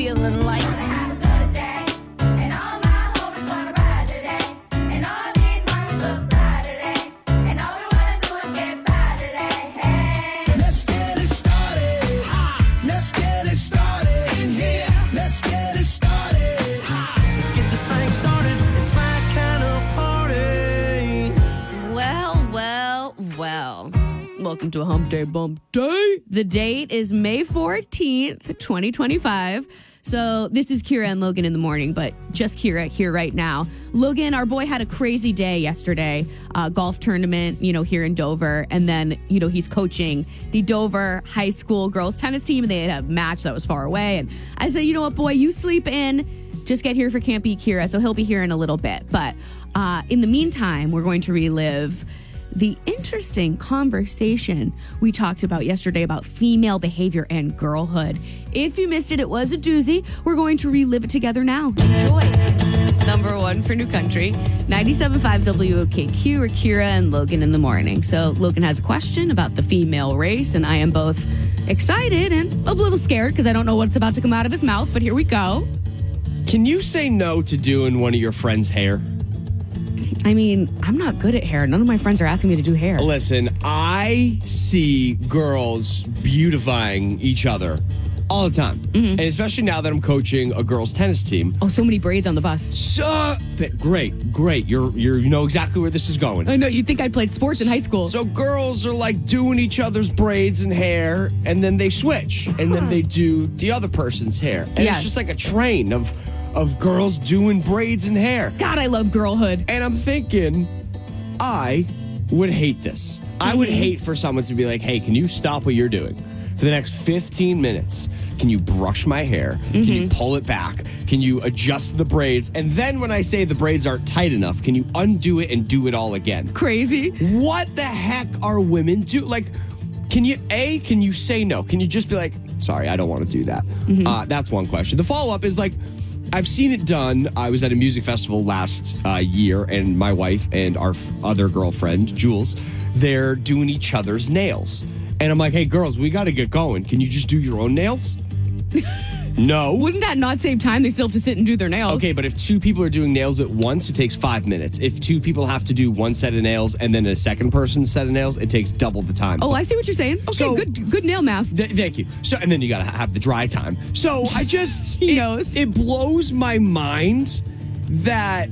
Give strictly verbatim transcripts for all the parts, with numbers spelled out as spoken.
feeling like. Have a good day, and all my homies wanna ride today, and all these mamas look fly today, and all we wanna do is get by today. Hey. Let's get it started. Ha. Let's get it started in here. Let's get it started. Ha. Let's get this thing started. It's my kind of party. Well, well, well. Welcome to a Hump Day Bump Day. The date is May fourteenth, twenty twenty-five. So this is Kira and Logan in the morning, but just Kira here right now. Logan, our boy, had a crazy day yesterday. Uh, golf tournament, you know, here in Dover. And then, you know, he's coaching the Dover high school girls tennis team. And they had a match that was far away. And I said, you know what, boy, you sleep in. Just get here for Camp Beat Kira. So he'll be here in a little bit. But uh, in the meantime, we're going to relive the interesting conversation we talked about yesterday about female behavior and girlhood. If you missed it, it was a doozy. We're going to relive it together now. Enjoy. Number one for New Country, ninety-seven point five W O K Q, or Kira and Logan in the morning. So Logan has a question about the female race, and I am both excited and a little scared because I don't know what's about to come out of his mouth, but here we go. Can you say no to doing one of your friends' hair? I mean, I'm not good at hair. None of my friends are asking me to do hair. Listen, I see girls beautifying each other all the time. Mm-hmm. And especially now that I'm coaching a girls' tennis team. Oh, so many braids on the bus. So great, great. You're you're you know exactly where this is going. I know, you'd think I'd played sports in high school. So girls are like doing each other's braids and hair, and then they switch, and huh. then they do the other person's hair. And yes. It's just like a train of of girls doing braids and hair. God, I love girlhood. And I'm thinking, I would hate this. Mm-hmm. I would hate for someone to be like, hey, can you stop what you're doing? For the next fifteen minutes, can you brush my hair? Mm-hmm. Can you pull it back? Can you adjust the braids? And then when I say the braids aren't tight enough, can you undo it and do it all again? Crazy. What the heck are women do? Like, can you, A, can you say no? Can you just be like, sorry, I don't want to do that? Mm-hmm. Uh, that's one question. The follow-up is like, I've seen it done. I was at a music festival last uh, year, and my wife and our f- other girlfriend, Jules, they're doing each other's nails. And I'm like, hey, girls, we got to get going. Can you just do your own nails? No. Wouldn't that not save time? They still have to sit and do their nails. Okay, but if two people are doing nails at once, it takes five minutes. If two people have to do one set of nails and then a second person's set of nails, it takes double the time. Oh, I see what you're saying. Okay, so, good good nail math. Th- thank you. So, and then you got to have the dry time. So I just... he it, knows. It blows my mind that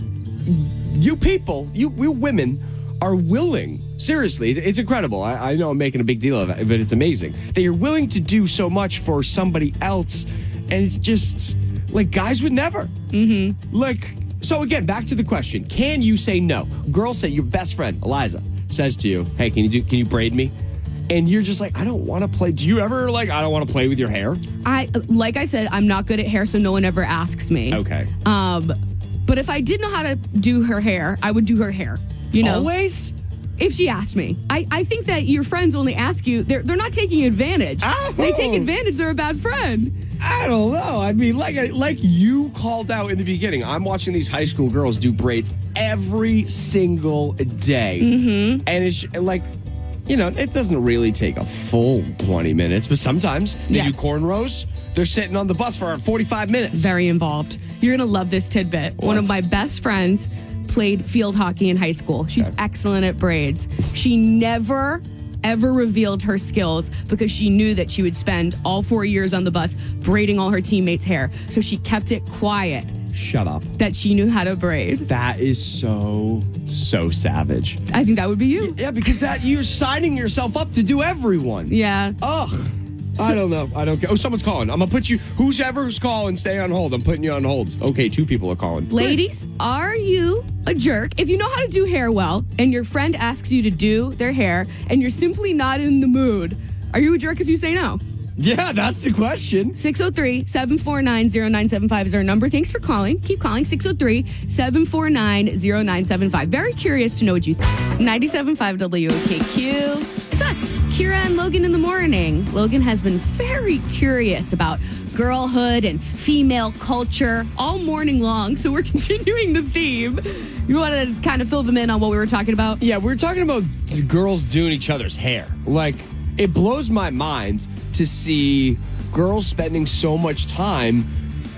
you people, you, you women, are willing... Seriously, it's incredible. I, I know I'm making a big deal of it, but it's amazing that you're willing to do so much for somebody else, and it's just like guys would never. Mm-hmm. Like, so again, back to the question: can you say no? Girl, say your best friend Eliza says to you, "Hey, can you do? Can you braid me?" And you're just like, I don't want to play. Do you ever like? I don't want to play with your hair. I like I said, I'm not good at hair, so no one ever asks me. Okay. Um, but if I did know how to do her hair, I would do her hair. You know, always. If she asked me. I, I think that your friends only ask you, they're they're not taking advantage. Oh. They take advantage, they're a bad friend. I don't know. I mean, like like you called out in the beginning, I'm watching these high school girls do braids every single day. Mm-hmm. And it's like, you know, it doesn't really take a full twenty minutes, but sometimes they yeah. do cornrows. They're sitting on the bus for forty-five minutes. Very involved. You're going to love this tidbit. What? One of my best friends played field hockey in high school. She's okay. excellent at braids. She never, ever revealed her skills because she knew that she would spend all four years on the bus braiding all her teammates' hair. So she kept it quiet. Shut up. That she knew how to braid. That is so, so savage. I think that would be you. Yeah, because that you're signing yourself up to do everyone. Yeah. Ugh. So, I don't know. I don't care. Oh, someone's calling. I'm going to put you, whoever's calling, stay on hold. I'm putting you on hold. Okay, two people are calling. Ladies, are you a jerk if you know how to do hair well and your friend asks you to do their hair and you're simply not in the mood? Are you a jerk if you say no? Yeah, that's the question. six oh three, seven four nine, oh nine seven five is our number. Thanks for calling. Keep calling. six oh three, seven four nine, oh nine seven five. Very curious to know what you think. ninety-seven point five W O K Q. It's us, Kira and Logan in the morning. Logan has been very curious about girlhood and female culture all morning long, so we're continuing the theme. You want to kind of fill them in on what we were talking about? Yeah, we were talking about girls doing each other's hair. Like, it blows my mind to see girls spending so much time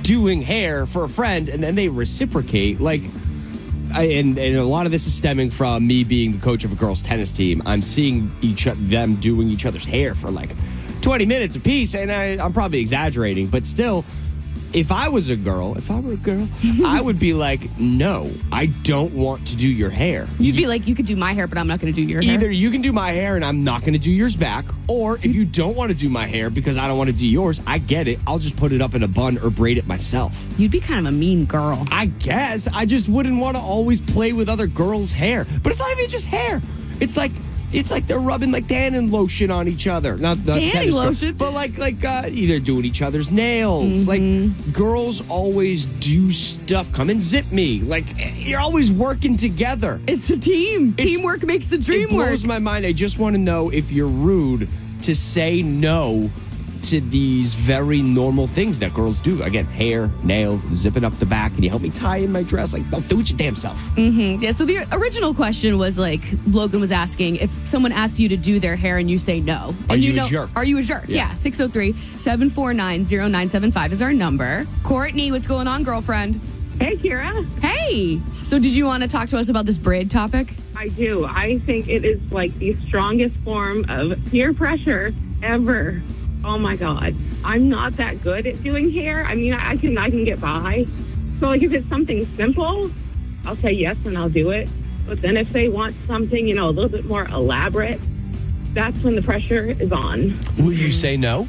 doing hair for a friend and then they reciprocate, like, I, and, and a lot of this is stemming from me being the coach of a girls' tennis team. I'm seeing each them doing each other's hair for like twenty minutes apiece, and I, I'm probably exaggerating, but still, if I was a girl, if I were a girl, I would be like, no, I don't want to do your hair. You'd be like, you could do my hair, but I'm not going to do your hair. Either you can do my hair and I'm not going to do yours back, or if you don't want to do my hair because I don't want to do yours, I get it. I'll just put it up in a bun or braid it myself. You'd be kind of a mean girl. I guess. I just wouldn't want to always play with other girls' hair. But it's not even just hair. It's like it's like they're rubbing like tanning lotion on each other. Not, not Tanning tennis girls, lotion? but like like uh, either doing each other's nails. Mm-hmm. Like girls always do stuff. Come and zip me. Like you're always working together. It's a team. It's- Teamwork makes the dream It blows work. my mind. I just want to know if you're rude to say no to these very normal things that girls do. Again, hair, nails, zipping up the back. Can you help me tie in my dress? Like, don't do it your damn self. Yeah, so the original question was like, Logan was asking if someone asks you to do their hair and you say no. Are and you a know, jerk? Are you a jerk? Yeah. Yeah, six oh three, seven four nine, oh nine seven five is our number. Courtney, what's going on, girlfriend? Hey, Kira. Hey! So did you want to talk to us about this braid topic? I do. I think it is like the strongest form of peer pressure ever. Oh my God. I'm not that good at doing hair. I mean, I can I can get by. So like if it's something simple, I'll say yes and I'll do it. But then if they want something, you know, a little bit more elaborate, that's when the pressure is on. Will you say no?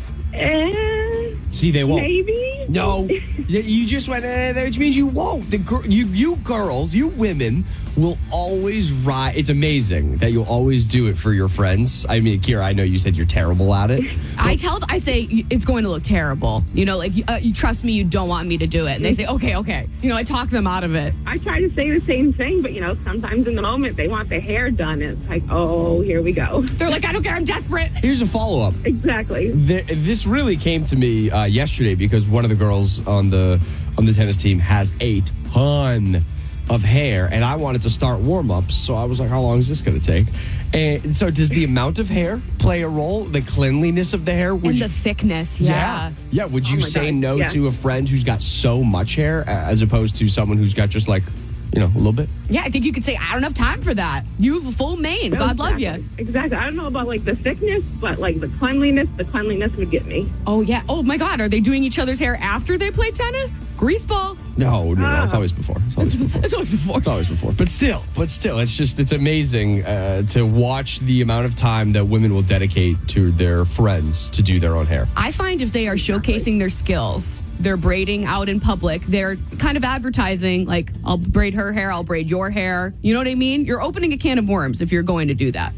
Eh, See, they won't. maybe. No, Y- you just went, eh, which means you won't. The gir- you, you girls, you women will always ride. It's amazing that you'll always do it for your friends. I mean, Kira, I know you said you're terrible at it. I tell them, I say, it's going to look terrible. You know, like, uh, you trust me, you don't want me to do it. And they say, okay, okay. You know, I talk them out of it. I try to say the same thing, but you know, sometimes in the moment they want their hair done. And it's like, oh, here we go. They're like, I don't care, I'm desperate. Here's a follow up. Exactly. Th- This really came to me uh, yesterday because one of the girls on the on the tennis team has a ton of hair, and I wanted to start warm ups. So I was like, "How long is this going to take?" And so, does the amount of hair play a role? The cleanliness of the hair? Would And you- the thickness, yeah. yeah, yeah. Would you Oh my say God, no yeah. to a friend who's got so much hair a- as opposed to someone who's got just like, you know, a little bit? Yeah, I think you could say, I don't have time for that. You have a full mane. No, God love exactly. you. Exactly. I don't know about like the thickness, but like the cleanliness, the cleanliness would get me. Oh, yeah. Oh, my God. Are they doing each other's hair after they play tennis? Grease ball. No, no, no. It's Ah. always before. It's always before. It's always before. It's always before. But still, but still, it's just, it's amazing uh, to watch the amount of time that women will dedicate to their friends to do their own hair. I find if they are showcasing their skills, they're braiding out in public, they're kind of advertising, like, I'll braid her hair, I'll braid your hair. You know what I mean? You're opening a can of worms if you're going to do that.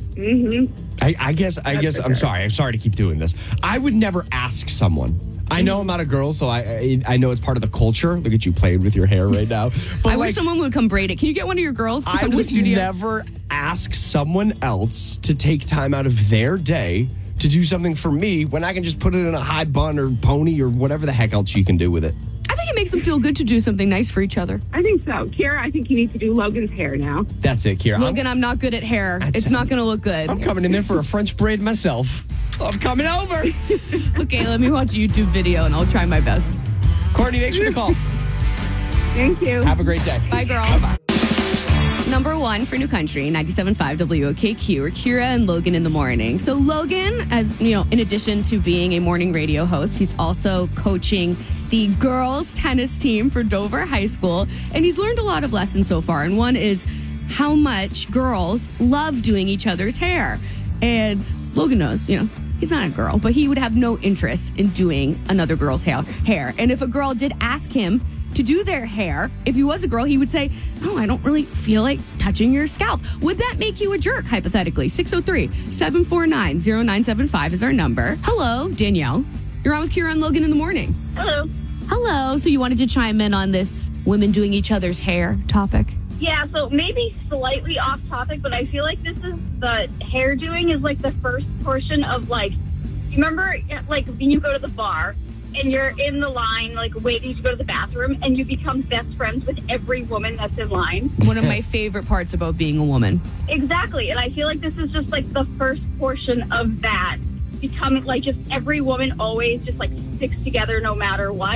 I, I guess, I guess, I'm sorry. I'm sorry to keep doing this. I would never ask someone. I know I'm not a girl, so I, I I know it's part of the culture. Look at you playing with your hair right now. But I like, wish someone would come braid it. Can you get one of your girls to I come to the would studio? never ask someone else to take time out of their day to do something for me when I can just put it in a high bun or pony or whatever the heck else you can do with it. I think it makes them feel good to do something nice for each other. I think so. Kira, I think you need to do Logan's hair now. That's it, Kira. I'm- Logan, I'm not good at hair. That's- It's not going to look good. I'm coming in there for a French braid myself. I'm coming over. Okay, let me watch a YouTube video and I'll try my best. Courtney, thanks for the call. Thank you. Have a great day. Bye, girl. Bye-bye. Number one for New Country, ninety-seven point five W O K Q, or Kira and Logan in the morning. So Logan, as you know, in addition to being a morning radio host, he's also coaching the girls tennis team for Dover High School. And he's learned a lot of lessons so far. And one is how much girls love doing each other's hair. And Logan knows, you know, he's not a girl, but he would have no interest in doing another girl's hair. hair. And if a girl did ask him to do their hair, if he was a girl, he would say, no, I don't really feel like touching your scalp. Would that make you a jerk, hypothetically? six oh three, seven four nine, oh nine seven five is our number. Hello, Danielle. You're on with Kira and Logan in the morning. Hello. Hello. So you wanted to chime in on this women doing each other's hair topic? Yeah, so maybe slightly off topic, but I feel like this is the hair doing is like the first portion of like, you remember like when you go to the bar and you're in the line, like waiting to go to the bathroom, and you become best friends with every woman that's in line. One of my favorite parts about being a woman. Exactly, and I feel like this is just like the first portion of that. Becoming like just every woman always just like sticks together no matter what.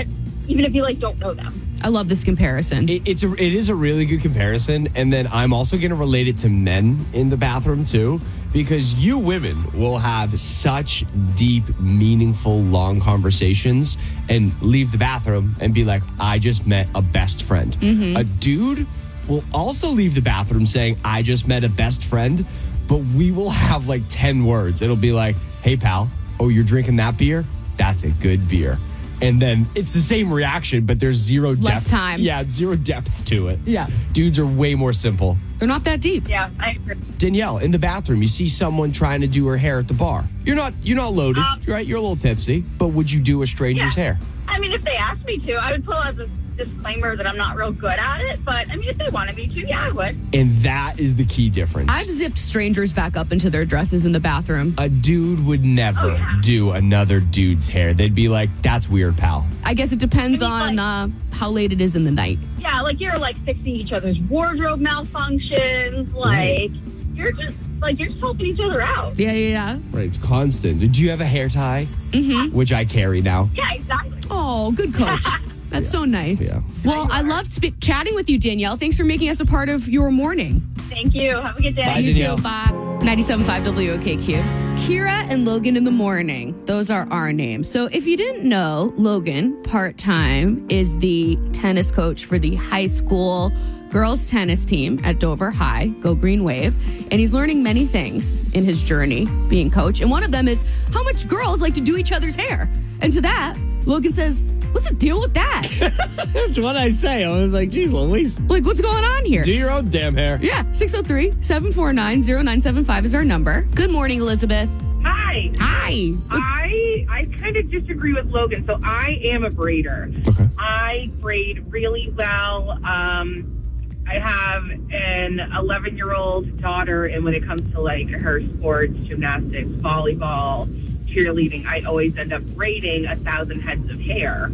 even if you like don't know them. I love this comparison. It, it's a, it is a really good comparison. And then I'm also going to relate it to men in the bathroom too, because you women will have such deep, meaningful, long conversations and leave the bathroom and be like, I just met a best friend. Mm-hmm. A dude will also leave the bathroom saying, I just met a best friend, but we will have like ten words. It'll be like, hey, pal, oh, you're drinking that beer? That's a good beer. And then it's the same reaction, but there's zero depth. Less time. Yeah, zero depth to it. Yeah. Dudes are way more simple. They're not that deep. Yeah, I agree. Danielle, in the bathroom, you see someone trying to do her hair at the bar. You're not you're not loaded, Um, right? You're a little tipsy, but would you do a stranger's Yeah. hair? I mean, if they asked me to, I would put as a disclaimer that I'm not real good at it. But I mean, if they wanted me to, yeah, I would. And that is the key difference. I've zipped strangers back up into their dresses in the bathroom. a dude would never Oh, yeah. do another dude's hair. They'd be like, that's weird, pal. I guess it depends I mean, on uh, how late it is in the night. Yeah, like you're like fixing each other's wardrobe malfunctions. Like you're just like you're just helping each other out. Yeah, yeah, yeah. Right, it's constant. Did you have a hair tie? Mm-hmm. Which I carry now. Yeah, exactly. Oh, good coach. That's so nice. Yeah. Well, I loved sp- chatting with you, Danielle. Thanks for making us a part of your morning. Thank you. Have a good day. Bye, You Danielle. too. Bye. ninety-seven point five W O K Q. Kira and Logan in the morning. Those are our names. So if you didn't know, Logan, part-time, is the tennis coach for the high school girls tennis team at Dover High, Go Green Wave. And he's learning many things in his journey being coach. And one of them is how much girls like to do each other's hair. And to that, Logan says, what's the deal with that? That's what I say. I was like, geez, Louise, Like, what's going on here? do your own damn hair. Yeah, six oh three, seven four nine, oh nine seven five is our number. Good morning, Elizabeth. Hi. Hi. What's- I I kind of disagree with Logan. So I am a braider. Okay. I braid really well. Um, I have an eleven-year-old daughter, and when it comes to like her sports, gymnastics, volleyball, cheerleading, I always end up braiding a thousand heads of hair.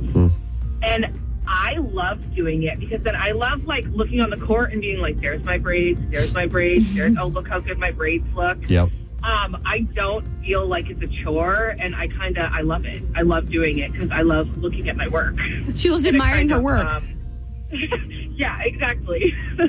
And I love doing it because then I love like looking on the court and being like, there's my braids, there's my braids, there's, oh, look how good my braids look. Yep. Um, I don't feel like it's a chore, and I kind of, I love it. I love doing it because I love looking at my work. She loves And it admiring kind her of, work. um, yeah, exactly.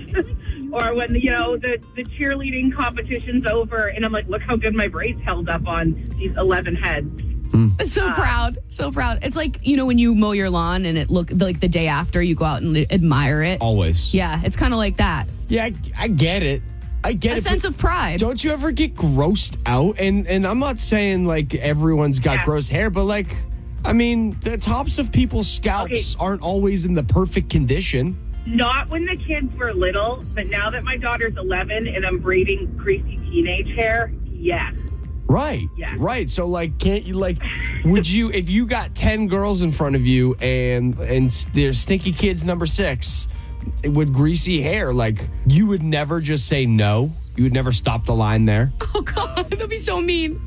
Or when, you know, the, the cheerleading competition's over, and I'm like, look how good my braids held up on these eleven heads. So proud. So proud. It's like, you know, when you mow your lawn and it look like the day after you go out and admire it. Always. Yeah, it's kind of like that. Yeah, I, I get it. I get A it. sense but of pride. Don't you ever get grossed out? And and I'm not saying like everyone's got Yeah. gross hair, but like, I mean, the tops of people's scalps Okay. aren't always in the perfect condition. Not when the kids were little, but now that my daughter's eleven and I'm braiding greasy teenage hair, yes. Right. Yeah. Right. So like, can't you like, would you, if you got ten girls in front of you and, and there's stinky kids number six with greasy hair, like you would never just say no? You would never stop the line there? Oh, God. That'd be so mean.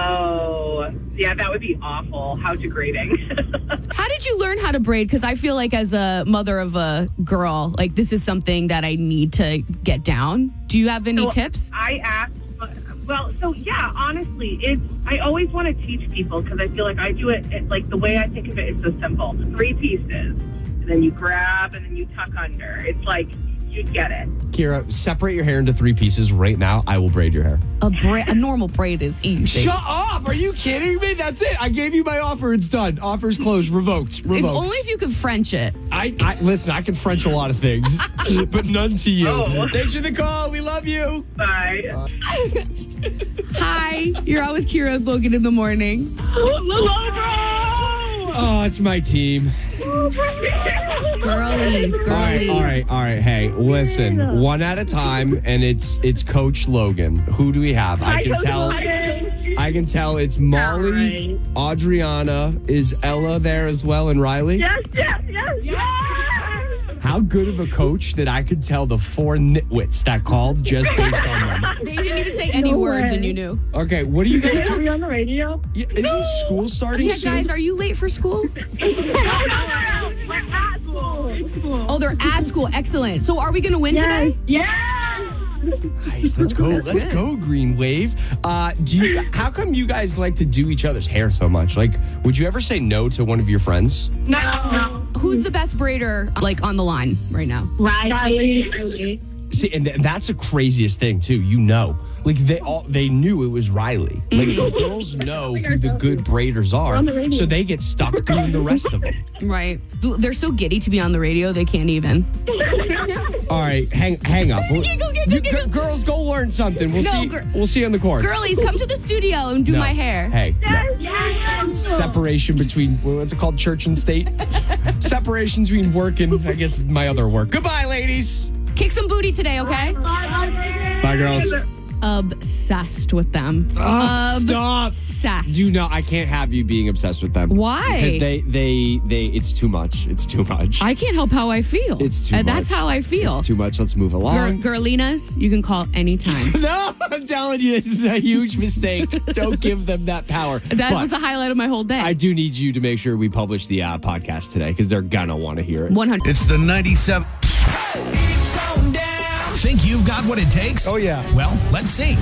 No. Yeah, that would be awful. How degrading. How did you learn how to braid? Because I feel like as a mother of a girl, like this is something that I need to get down. Do you have any So tips? I asked, well, so yeah, honestly, it's, I always want to teach people because I feel like I do it, it, like the way I think of it is so simple. Three pieces, and then you grab and then you tuck under. It's like, you'd get it. Kira, separate your hair into three pieces right now. I will braid your hair. A, bra- a normal braid is easy. Shut up! Are you kidding me? That's it. I gave you my offer. It's done. Offer's closed. Revoked. If Revoked. only if you could French it. I, I listen. I can French a lot of things, but none to you. Oh. Thanks for the call. We love you. Bye. Hi, you're out with Kira and Logan in the morning. Oh, it's my team. Girlies, girlies. All right, all right, all right. Hey, listen, one at a time, and it's it's Coach Logan. Who do we have? I can tell. I can tell it's Molly, Adriana. Is Ella there as well, and Riley? Yes, yes, yes, yes. How good of a coach that I could tell the four nitwits that called just based on them. They didn't even say any words and you knew. Okay, what are you guys Are we doing? on the radio? Yeah, isn't school starting Yeah, soon? guys, are you late for school? We're at school. Oh, they're at school. Excellent. So are we going to win today? Yes. Nice. Let's go. That's Let's good. go, Green Wave. Uh, do you, how come you guys like to do each other's hair so much? Like, would you ever say no to one of your friends? No. Who's the best braider, like, on the line right now? Riley. See, and th- that's the craziest thing too. You know, like they all they knew it was Riley. Like the girls know who the good braiders are, so they get stuck doing the rest of it. Right. They're so giddy to be on the radio, they can't even. All right, hang hang up. Giggle, giggle, You giggle. g- girls, go learn something. We'll No, see. gir- we'll see you on the courts. Girlies, come to the studio and do No. my hair. Hey, no. Separation between what's it called, church and state. Separation between work and I guess my other work. Goodbye, ladies. Kick some booty today, okay? Bye, girls. Obsessed with them. Oh, stop. Obsessed. Do not. I can't have you being obsessed with them. Why? Because they, they, they. It's too much. It's too much. I can't help how I feel. It's too And much. that's how I feel. It's too much. Let's move Gir- along. girlinas, you can call anytime. No, I'm telling you, this is a huge mistake. Don't give them that power. That But was the highlight of my whole day. I do need you to make sure we publish the uh, podcast today because they're gonna want to hear it. one hundred. It's the ninety-seven. Think you've got what it takes? Oh, yeah. Well, let's see.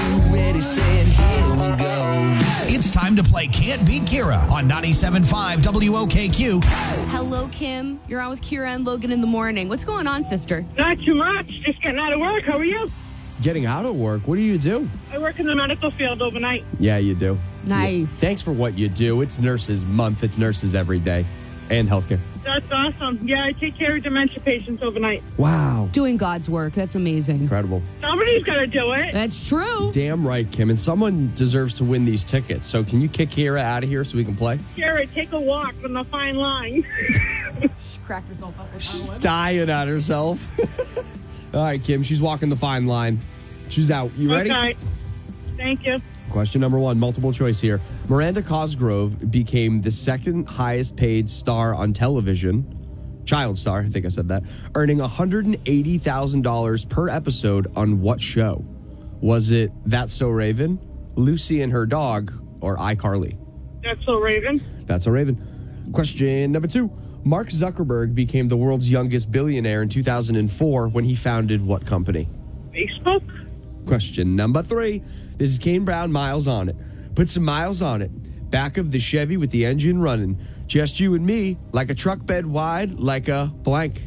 It's time to play Can't Beat Kira on ninety-seven point five W O K Q. Hello, Kim. You're on with Kira and Logan in the morning. What's going on, sister? Not too much. Just getting out of work. How are you? Getting out of work. What do you do? I work in the medical field overnight. Yeah, you do. Nice. Thanks for what you do. It's Nurses Month. It's nurses every day, and healthcare. That's awesome. Yeah, I take care of dementia patients overnight. Wow, Doing God's work. That's amazing. incredible. Somebody's got to do it. That's true. Damn right, Kim. And someone deserves to win these tickets. So can you kick Kira out of here so we can play? Jared, take a walk from the fine line. She cracked herself up with She's that one. dying on herself. All right, Kim. She's walking the fine line. She's out. You ready? Okay. Thank you. Question number one, multiple choice here. Miranda Cosgrove became the second highest paid star on television, child star, I think I said that, earning one hundred eighty thousand dollars per episode on what show? Was it That's So Raven, Lucy and Her Dog, or iCarly? That's so Raven. That's So Raven. Question number two. Mark Zuckerberg became the world's youngest billionaire in two thousand four when he founded what company? Facebook. Question number three. This is Kane Brown, miles on it. Put some miles on it. Back of the Chevy with the engine running. Just you and me, like a truck bed wide, like a blank.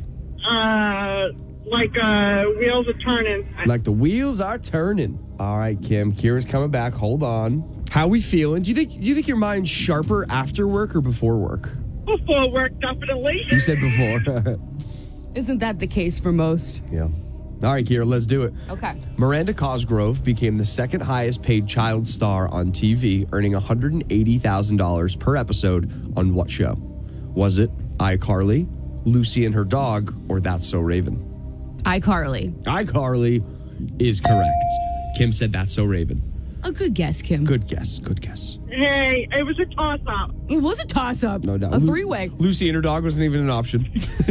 Uh, like uh, wheels are turning. Like the wheels are turning. All right, Kim. Kira's coming back. Hold on. How we feeling? Do you think do you think your mind's sharper after work or before work? Before work, definitely. You said before. Isn't that the case for most? Yeah. All right, Kira, let's do it. Okay. Miranda Cosgrove became the second highest paid child star on T V, earning one hundred eighty thousand dollars per episode on what show? Was it iCarly, Lucy and Her Dog, or That's So Raven? iCarly. iCarly is correct. Kim said That's So Raven. A good guess, Kim. Good guess. Good guess. Hey, it was a toss-up. It was a toss-up. No doubt. A Lu- three-way. Lucy and Her Dog wasn't even an option.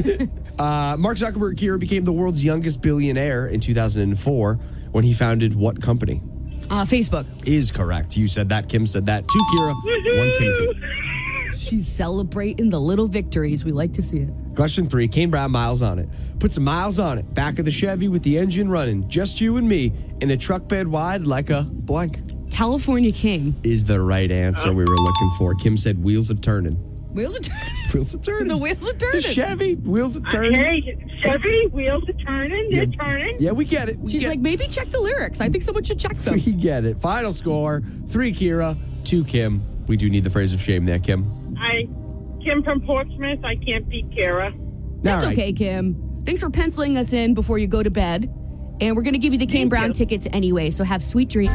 uh, Mark Zuckerberg, Kira, became the world's youngest billionaire in two thousand four when he founded what company? Uh, Facebook. Is correct. You said that. Kim said that. Two Kira, one Timothy. She's celebrating the little victories. We like to see it. Question three. Kane Brown, miles on it. Put some miles on it. Back of the Chevy with the engine running. Just you and me in a truck bed wide like a blank. California King. Is the right answer we were looking for. Kim said wheels are turning. Wheels are turning. Wheels are turning. The wheels are The turning. Chevy, wheels are turning. Hey, Chevy, wheels are turning. They're turning. Yeah, we get it. We She's get like, maybe check the lyrics. I think someone should check them. We get it. Final score, three Kira, two Kim. We do need the phrase of shame there, Kim. I, Kim from Portsmouth, I can't beat Kara. That's All right. okay, Kim. Thanks for penciling us in before you go to bed. And we're going to give you the Kane Thank Brown you. tickets anyway, so have sweet dreams.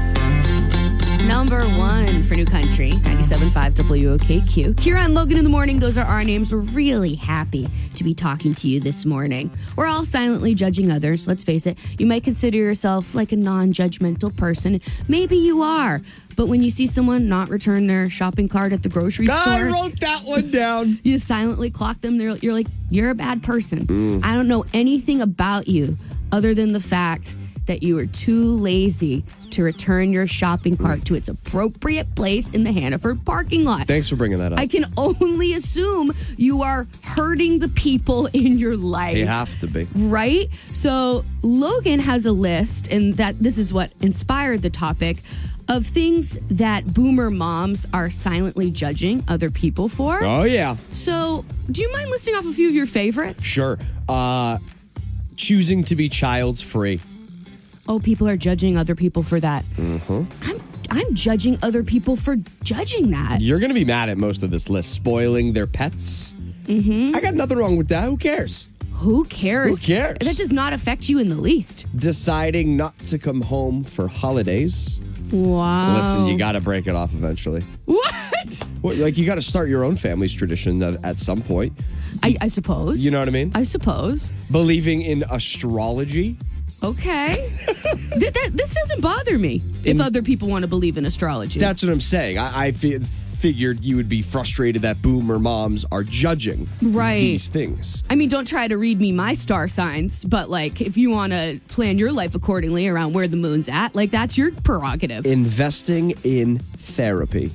Number one for New Country, ninety-seven point five W O K Q. Kira and Logan in the morning, those are our names. We're really happy to be talking to you this morning. We're all silently judging others, let's face it. You might consider yourself like a non-judgmental person. Maybe you are. But when you see someone not return their shopping cart at the grocery I store, wrote that one down. you silently clock them. They're, you're like, you're a bad person. I don't know anything about you other than the fact that you are too lazy to return your shopping cart to its appropriate place in the Hannaford parking lot. Thanks for bringing that up. I can only assume you are hurting the people in your life. They have to be. Right? So Logan has a list, and that this is what inspired the topic, of things that boomer moms are silently judging other people for. Oh, yeah. So do you mind listing off a few of your favorites? Sure. Uh, choosing to be child's free. Oh, people are judging other people for that. Mm-hmm. I'm I'm judging other people for judging that. You're going to be mad at most of this list. Spoiling their pets. Mm-hmm. I got nothing wrong with that. Who cares? Who cares? Who cares? That does not affect you in the least. Deciding not to come home for holidays. Wow. Listen, you got to break it off eventually. What? Well, like, you got to start your own family's tradition at, at some point. I, I suppose. You know what I mean? I suppose. Believing in astrology. Okay. Th- that, this doesn't bother me In- if other people want to believe in astrology. That's what I'm saying. I, I fi- figured you would be frustrated that boomer moms are judging Right. these things. I mean, don't try to read me my star signs, but like if you want to plan your life accordingly around where the moon's at, like that's your prerogative. Investing in therapy.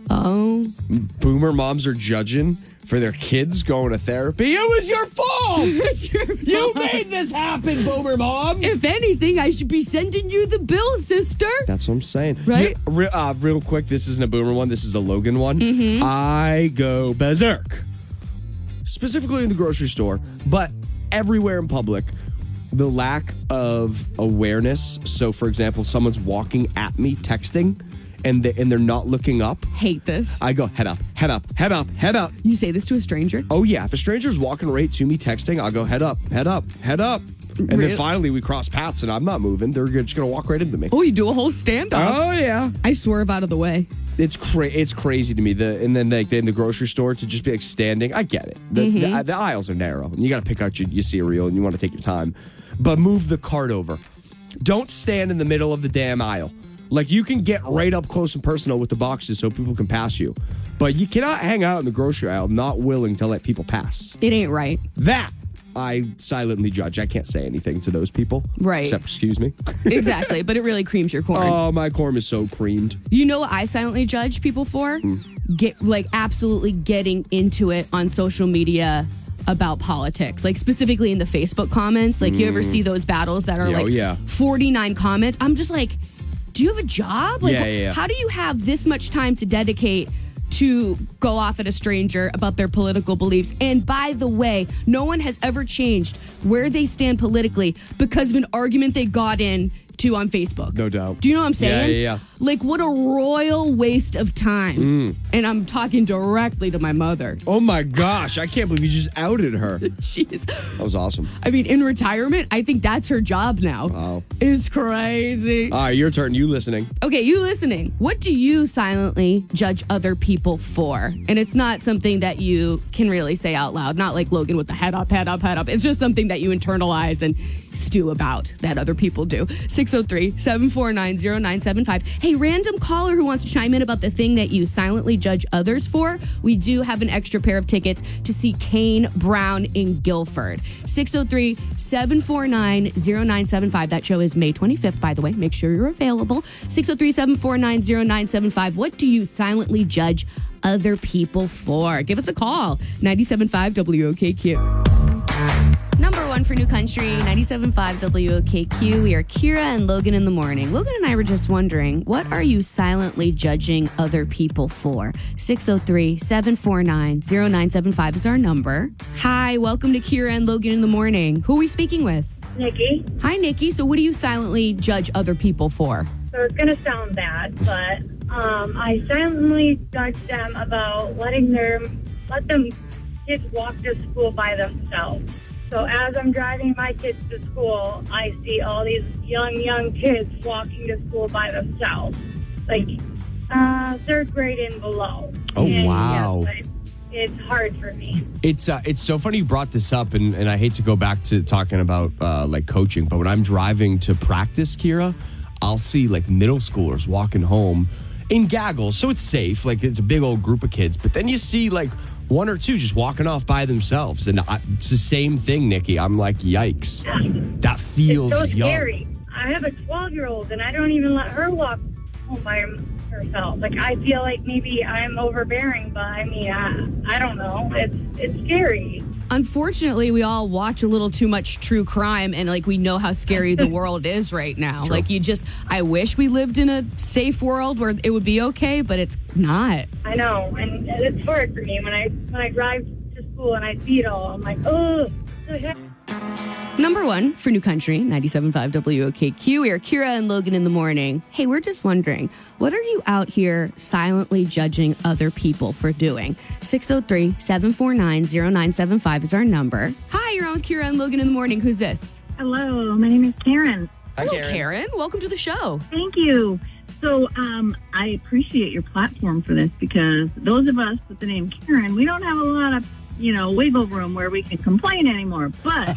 Oh. Boomer moms are judging for their kids going to therapy. It was your fault. It's your You fault. made this happen, boomer mom. If anything, I should be sending you the bill, sister. That's what I'm saying. Right? Yeah, re- uh, real quick, this isn't a boomer one. This is a Logan one. Mm-hmm. I go berserk. Specifically in the grocery store, but everywhere in public. The lack of awareness. So, for example, someone's walking at me, texting, and, they, and they're not looking up. Hate this. I go, head up, head up, head up, head up. You say this to a stranger? Oh, yeah. If a stranger's walking right to me texting, I'll go, head up, head up, head up. And Really? then finally we cross paths and I'm not moving. They're just going to walk right into me. Oh, you do a whole standoff. Oh, yeah. I swerve out of the way. It's cra- it's crazy to me. The and then like in the grocery store to just be like standing. I get it. The, the, the aisles are narrow, and you got to pick out your, your cereal, and you want to take your time. But move the cart over. Don't stand in the middle of the damn aisle. Like, you can get right up close and personal with the boxes so people can pass you, but you cannot hang out in the grocery aisle not willing to let people pass. It ain't right. That I silently judge. I can't say anything to those people, Right. Except excuse me. Exactly, but it really creams your corn. Oh, my corn is so creamed. You know what I silently judge people for? Hmm. Get like absolutely getting into it on social media about politics. Like specifically in the Facebook comments. Like you ever see those battles that are Yeah, oh, like yeah. forty-nine comments? I'm just like, do you have a job? Like Yeah, yeah, yeah. how do you have this much time to dedicate to go off at a stranger about their political beliefs? And by the way, no one has ever changed where they stand politically because of an argument they got in to on Facebook. No doubt. Do you know what I'm saying? Yeah, yeah, yeah. Like, what a royal waste of time. Mm. And I'm talking directly to my mother. Oh my gosh, I can't believe you just outed her. She's, That was awesome. I mean, in retirement, I think that's her job now. Wow. It's crazy. All right, your turn. You listening? Okay, you listening. What do you silently judge other people for? And it's not something that you can really say out loud. Not like Logan with the head up, head up, head up. It's just something that you internalize and stew about that other people do. six oh three, seven four nine, oh nine seven five. Hey, random caller who wants to chime in about the thing that you silently judge others for. We do have an extra pair of tickets to see Kane Brown in Guilford. six oh three, seven four nine, oh nine seven five. That show is May twenty-fifth, by the way. Make sure you're available. six oh three, seven four nine, oh nine seven five. What do you silently judge other people for? Give us a call. ninety-seven point five W O K Q. Number one for New Country, ninety-seven point five W O K Q. We are Kira and Logan in the morning. Logan and I were just wondering, what are you silently judging other people for? six oh three, seven four nine, oh nine seven five is our number. Hi, welcome to Kira and Logan in the morning. Who are we speaking with? Nikki. Hi, Nikki. So what do you silently judge other people for? So it's going to sound bad, but um, I silently judge them about letting their let them kids walk to school by themselves. So as I'm driving my kids to school, I see all these young, young kids walking to school by themselves, like uh, third grade and below. Oh, And, wow. yes, I- it's hard for me. It's uh, it's so funny you brought this up, and, and I hate to go back to talking about uh, like coaching, but when I'm driving to practice, Kira, I'll see like middle schoolers walking home in gaggles, so it's safe. Like it's a big old group of kids, but then you see like one or two just walking off by themselves, and I, it's the same thing, Nikki. I'm like, yikes, that feels It's so young. scary. I have a twelve-year-old, and I don't even let her walk home by herself. Like, I feel like maybe I'm overbearing, but I mean, I, I don't know. It's it's scary. Unfortunately, we all watch a little too much true crime, and like we know how scary the world is right now. True. Like, you just, I wish we lived in a safe world where it would be okay, but it's not. I know, and it's hard for me when I when I drive to school and I see it all. I'm like, oh, the heck. Number one for New Country, ninety-seven point five W O K Q. We are Kira and Logan in the morning. Hey, we're just wondering, what are you out here silently judging other people for doing? six oh three, seven four nine, oh nine seven five is our number. Hi, you're on with Kira and Logan in the morning. Who's this? Hello, my name is Karen. Hi, Hello, Karen. Welcome to the show. Thank you. So um, I appreciate your platform for this because those of us with the name Karen, we don't have a lot of, you know, wiggle room where we can complain anymore. But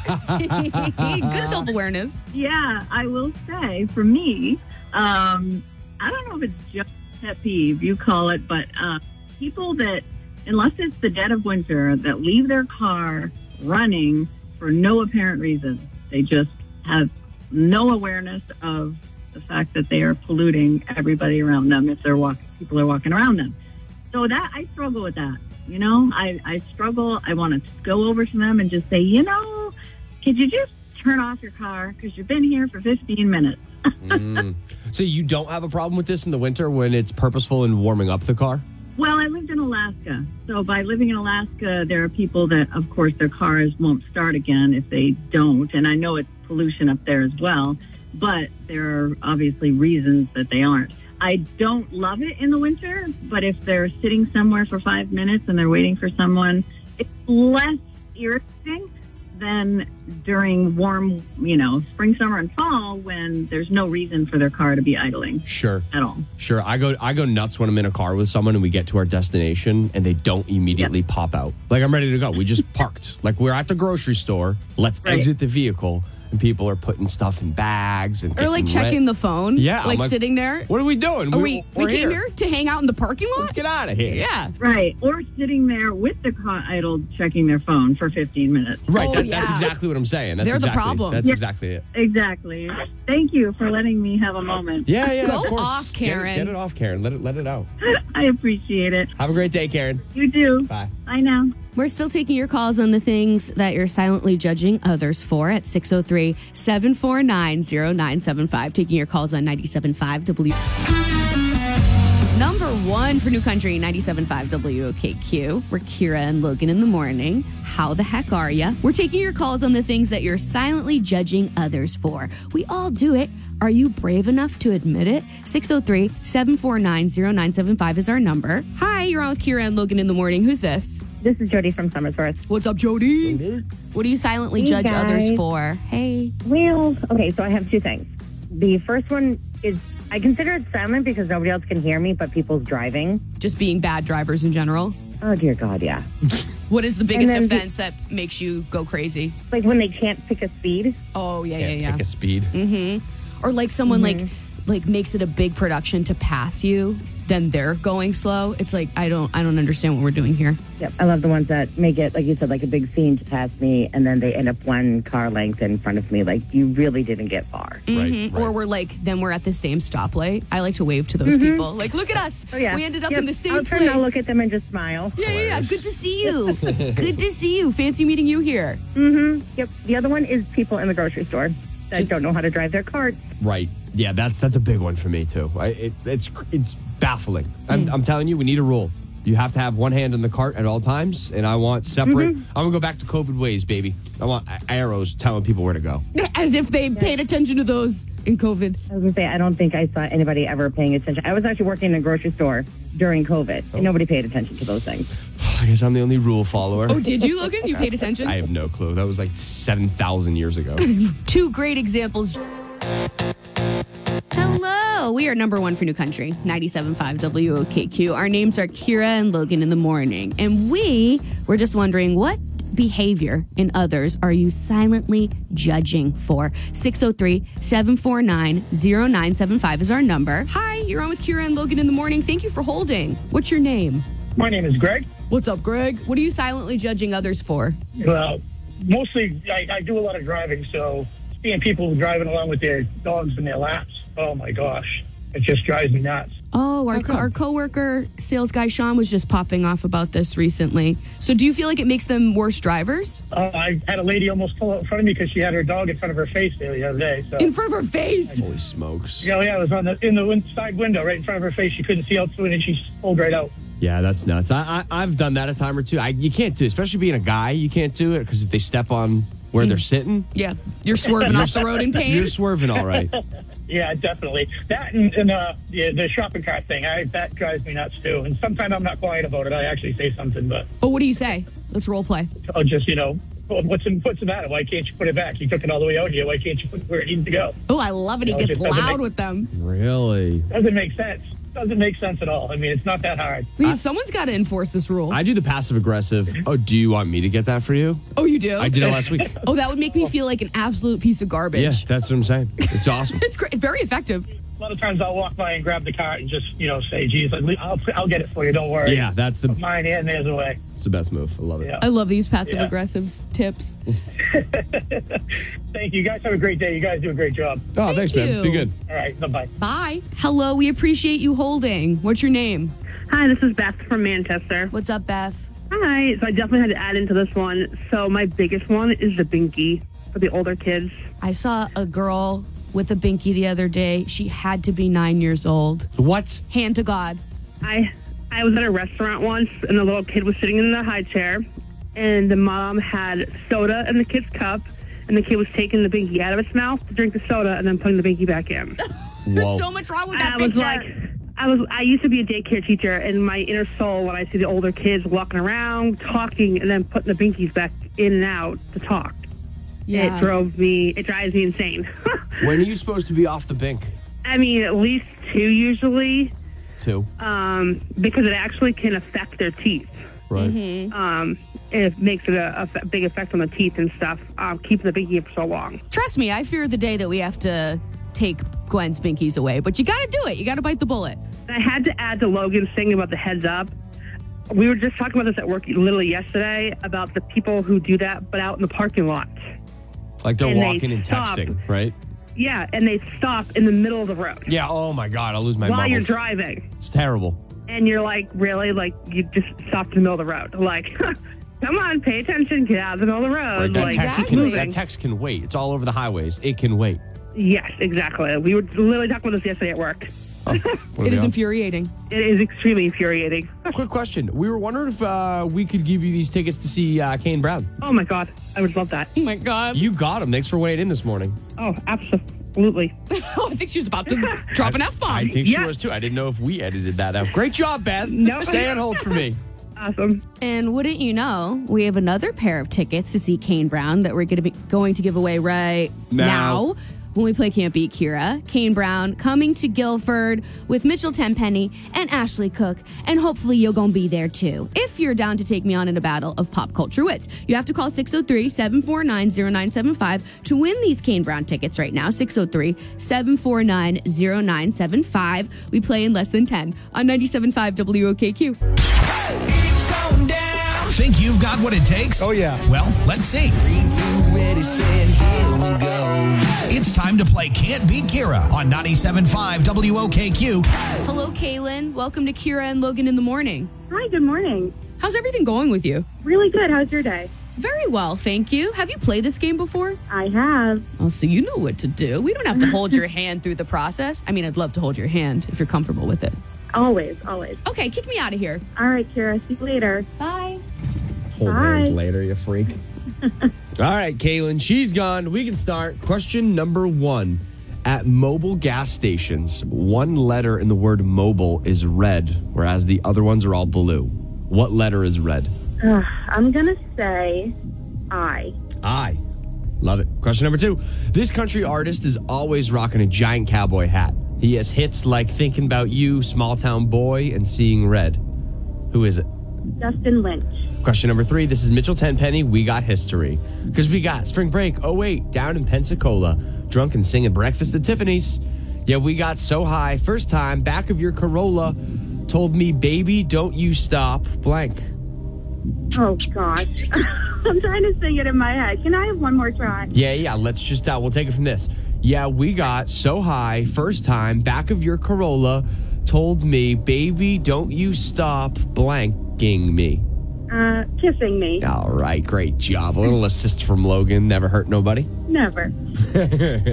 Good self-awareness. yeah, I will say for me, um, I don't know if it's just a pet peeve, you call it, but uh, people that, unless it's the dead of winter, that leave their car running for no apparent reason. They just have no awareness of the fact that they are polluting everybody around them if they're walking, people are walking around them. So that, I struggle with that. You know, I, I struggle. I want to go over to them and just say, you know, could you just turn off your car because you've been here for fifteen minutes. Mm. So you don't have a problem with this in the winter when it's purposeful in warming up the car? Well, I lived in Alaska. So by living in Alaska, there are people that, of course, their cars won't start again if they don't. And I know it's pollution up there as well. But there are obviously reasons that they aren't. I don't love it in the winter, but if they're sitting somewhere for five minutes and they're waiting for someone, it's less irritating than during warm, you know, spring, summer, and fall when there's no reason for their car to be idling Sure. at all. Sure. I go I go nuts when I'm in a car with someone and we get to our destination and they don't immediately pop out. Like, I'm ready to go. We just parked. Like, we're at the grocery store. Let's Right. exit the vehicle. And people are putting stuff in bags and Or like getting checking red- the phone. Yeah, I'm Like, like, sitting there. What are we doing? Are We- we, we we're came here. to hang out in the parking lot? Let's get out of here. Yeah. Right. Or sitting there with the car idled checking their phone for fifteen minutes. Right. Oh, that, yeah. That's exactly what I'm saying. That's They're the exactly, problem. That's Yeah. exactly it. Exactly. Thank you for letting me have a moment. Yeah, yeah. Go of course. off, Get it- Karen. Get it, off, Karen. Let it let it out. I appreciate it. Have a great day, Karen. You do. Bye. Bye now. We're still taking your calls on the things that you're silently judging others for at six oh three, seven four nine, oh nine seven five. Taking your calls on ninety-seven point five W. Number one for New Country, ninety-seven point five W O K Q. We're Kira and Logan in the morning. How the heck are ya? We're taking your calls on the things that you're silently judging others for. We all do it. Are you brave enough to admit it? six oh three, seven four nine, oh nine seven five is our number. Hi, you're on with Kira and Logan in the morning. Who's this? This is Jody from Summersworth. What's up, Jody? What do you silently Hey, judge guys. others for? Hey. Well, okay, so I have two things. The first one is I consider it silent because nobody else can hear me, but people's driving. Just being bad drivers in general. Oh, dear God, yeah. What is the biggest then the- offense that makes you go crazy? Like when they can't pick a speed. Oh, yeah, Can't yeah, yeah. pick a speed. Mm-hmm. Or like someone like like makes it a big production to pass you, then they're going slow. It's like I don't I don't understand what we're doing here. Yep, I love the ones that make it, like you said, like a big scene to pass me, and then they end up one car length in front of me. Like, you really didn't get far. Mhm. Right, right. Or we're like then we're at the same stoplight. I like to wave to those people. Like, look at us. Oh, yeah. We ended up Yep, in the same I'll turn place. and I'll look at them and just smile. yeah, yeah, yeah. Hilarious. Good to see you. Good to see you. Fancy meeting you here. Mm-hmm. Yep. The other one is people in the grocery store that don't know how to drive their cart. Right. Yeah, that's that's a big one for me too. I, it, it's it's baffling. I'm, Mm. I'm telling you, we need a rule. You have to have one hand in the cart at all times, and I want separate. Mm-hmm. I'm gonna go back to COVID ways, baby. I want a- arrows telling people where to go. As if they paid attention to those in COVID. I was going to say, I don't think I saw anybody ever paying attention. I was actually working in a grocery store during COVID, and nobody paid attention to those things. I guess I'm the only rule follower. Oh, did you, Logan? You paid attention? I have no clue. That was like seven thousand years ago. Two great examples. Hello, we are number one for New Country, ninety-seven point five W O K Q. Our names are Kira and Logan in the morning. And we were just wondering, what behavior in others are you silently judging for? six oh three, seven four nine, oh nine seven five is our number. Hi, you're on with Kira and Logan in the morning. Thank you for holding. What's your name? My name is Greg. What's up, Greg? What are you silently judging others for? Well, mostly I, I do a lot of driving, so seeing people driving along with their dogs in their laps. Oh my gosh, it just drives me nuts. Oh, our, come? our coworker, sales guy Sean, was just popping off about this recently. So do you feel like it makes them worse drivers? Uh, I had a lady almost pull out in front of me because she had her dog in front of her face there the other day. So. In front of her face? Holy smokes. Yeah, yeah, it was on the in the win- side window, right in front of her face. She couldn't see out through it, and she pulled right out. Yeah, that's nuts. I, I, I've done that a time or two. I, you can't do it, especially being a guy. You can't do it because if they step on where they're sitting, Yeah. You're swerving off the road in pain? you're swerving all right. Yeah, definitely. That and, and uh, the, the shopping cart thing, I, that drives me nuts too. And sometimes I'm not quiet about it. I actually say something, but Oh, what do you say? Let's role play. I'll just, you know, well, what's the, what's the matter? Why can't you put it back? You took it all the way out here. Why can't you put it where it needs to go? Oh, I love it. He No, it gets just doesn't loud make- with them. Really? Doesn't make sense. Doesn't make sense at all. I mean, it's not that hard. Please, someone's got to enforce this rule. I do the passive aggressive. Oh, do you want me to get that for you? oh, you do? I did it last week. Oh, that would make me feel like an absolute piece of garbage. Yeah, that's what I'm saying. It's awesome. It's great. Very effective. A lot of times I'll walk by and grab the cart and just, you know, say, geez, I'll, I'll get it for you. Don't worry. Yeah, that's the Mine and theirs away. it's the best move. I love it. Yeah. I love these passive Yeah. aggressive tips. Thank you. You guys have a great day. You guys do a great job. Oh, thanks, man. you. Be good. All right. Bye-bye. Bye. Hello, we appreciate you holding. What's your name? Hi, this is Beth from Manchester. What's up, Beth? Hi. So I definitely had to add into this one. So my biggest one is the binky for the older kids. I saw a girl with a binky the other day. She had to be nine years old. What? Hand to God. I I was at a restaurant once, and the little kid was sitting in the high chair, and the mom had soda in the kid's cup, and the kid was taking the binky out of its mouth to drink the soda, and then putting the binky back in. There's Whoa. so much wrong with And that I was picture. like, I was I used to be a daycare teacher, and my inner soul, when I see the older kids walking around, talking, and then putting the binkies back in and out to talk, yeah. it drove me, it drives me insane. When are you supposed to be off the bink? I mean, at least two usually, Two. um, because it actually can affect their teeth. Right. Mm-hmm. Um, it makes it a, a big effect on the teeth and stuff, um, keeping the binky in for so long. Trust me, I fear the day that we have to take Gwen's binkies away, but you got to do it. You got to bite the bullet. And I had to add to Logan's thing about the heads up. We were just talking about this at work literally yesterday about the people who do that, but out in the parking lot. Like they're And they walking and stop. texting, right? Yeah, and they stop in the middle of the road Yeah. Oh my God, I'll lose my while you're marbles. driving. It's terrible. And you're like, really? Like, you just stopped in the middle of the road. Like, come on, pay attention, get out of the middle of the road. Right, that like, text Exactly. can moving. that text can wait. It's all over the highways. It can wait. Yes, exactly. We were literally talking about this yesterday at work. Oh, what are It they is on? infuriating. It is extremely infuriating. Quick question. We were wondering if uh, we could give you these tickets to see uh, Kane Brown. Oh, my God. I would love that. Oh, my God. You got them. Thanks for weighing in this morning. Oh, absolutely. Oh, I think she was about to drop an F-bomb. I think she Yeah. was too. I didn't know if we edited that out. Great job, Beth. No. Stay on hold for me. Awesome. And wouldn't you know, we have another pair of tickets to see Kane Brown that we're going to be going to give away right Now. now. When we play Can't Beat Kira. Kane Brown coming to Guilford with Mitchell Tenpenny and Ashley Cook. And hopefully you're going to be there too. If you're down to take me on in a battle of pop culture wits, you have to call six oh three, seven four nine, oh nine seven five to win these Kane Brown tickets right now. six oh three, seven four nine, oh nine seven five. We play in less than ten on ninety-seven point five W O K Q. Think you've got what it takes? Oh, yeah. Well, let's see. It's time to play Can't Beat Kira on ninety-seven point five W O K Q. Hello, Kaylin. Welcome to Kira and Logan in the Morning. Hi, good morning. How's everything going with you? Really good. How's your day? Very well, thank you. Have you played this game before? I have. Oh, so you know what to do. We don't have to hold your hand through the process. I mean, I'd love to hold your hand if you're comfortable with it. Always, always. Okay, kick me out of here. All right, Kira. See you later. Bye. Hold Bye. hands later, you freak. All right, Kaylin, she's gone. We can start. Question number one. At mobile gas stations, one letter in the word mobile is red, whereas the other ones are all blue. What letter is red? Uh, I'm going to say I. I. Love it. Question number two. This country artist is always rocking a giant cowboy hat. He has hits like Thinking About You, Small Town Boy, and Seeing Red. Who is it? Justin Lynch. Question number three. This is Mitchell Tenpenny. We got history. Because we got spring break. Oh, wait. Down in Pensacola. Drunk and singing breakfast at Tiffany's. Yeah, we got so high. First time. Back of your Corolla. Told me, baby, don't you stop. Blank. Oh, gosh. I'm trying to sing it in my head. Can I have one more try? Yeah, yeah. Let's just, uh, we'll take it from this. Yeah, we got so high, first time, back of your Corolla, told me, baby, don't you stop blanking me. Uh, kissing me. All right, great job. A little assist from Logan. Never hurt nobody. Never. All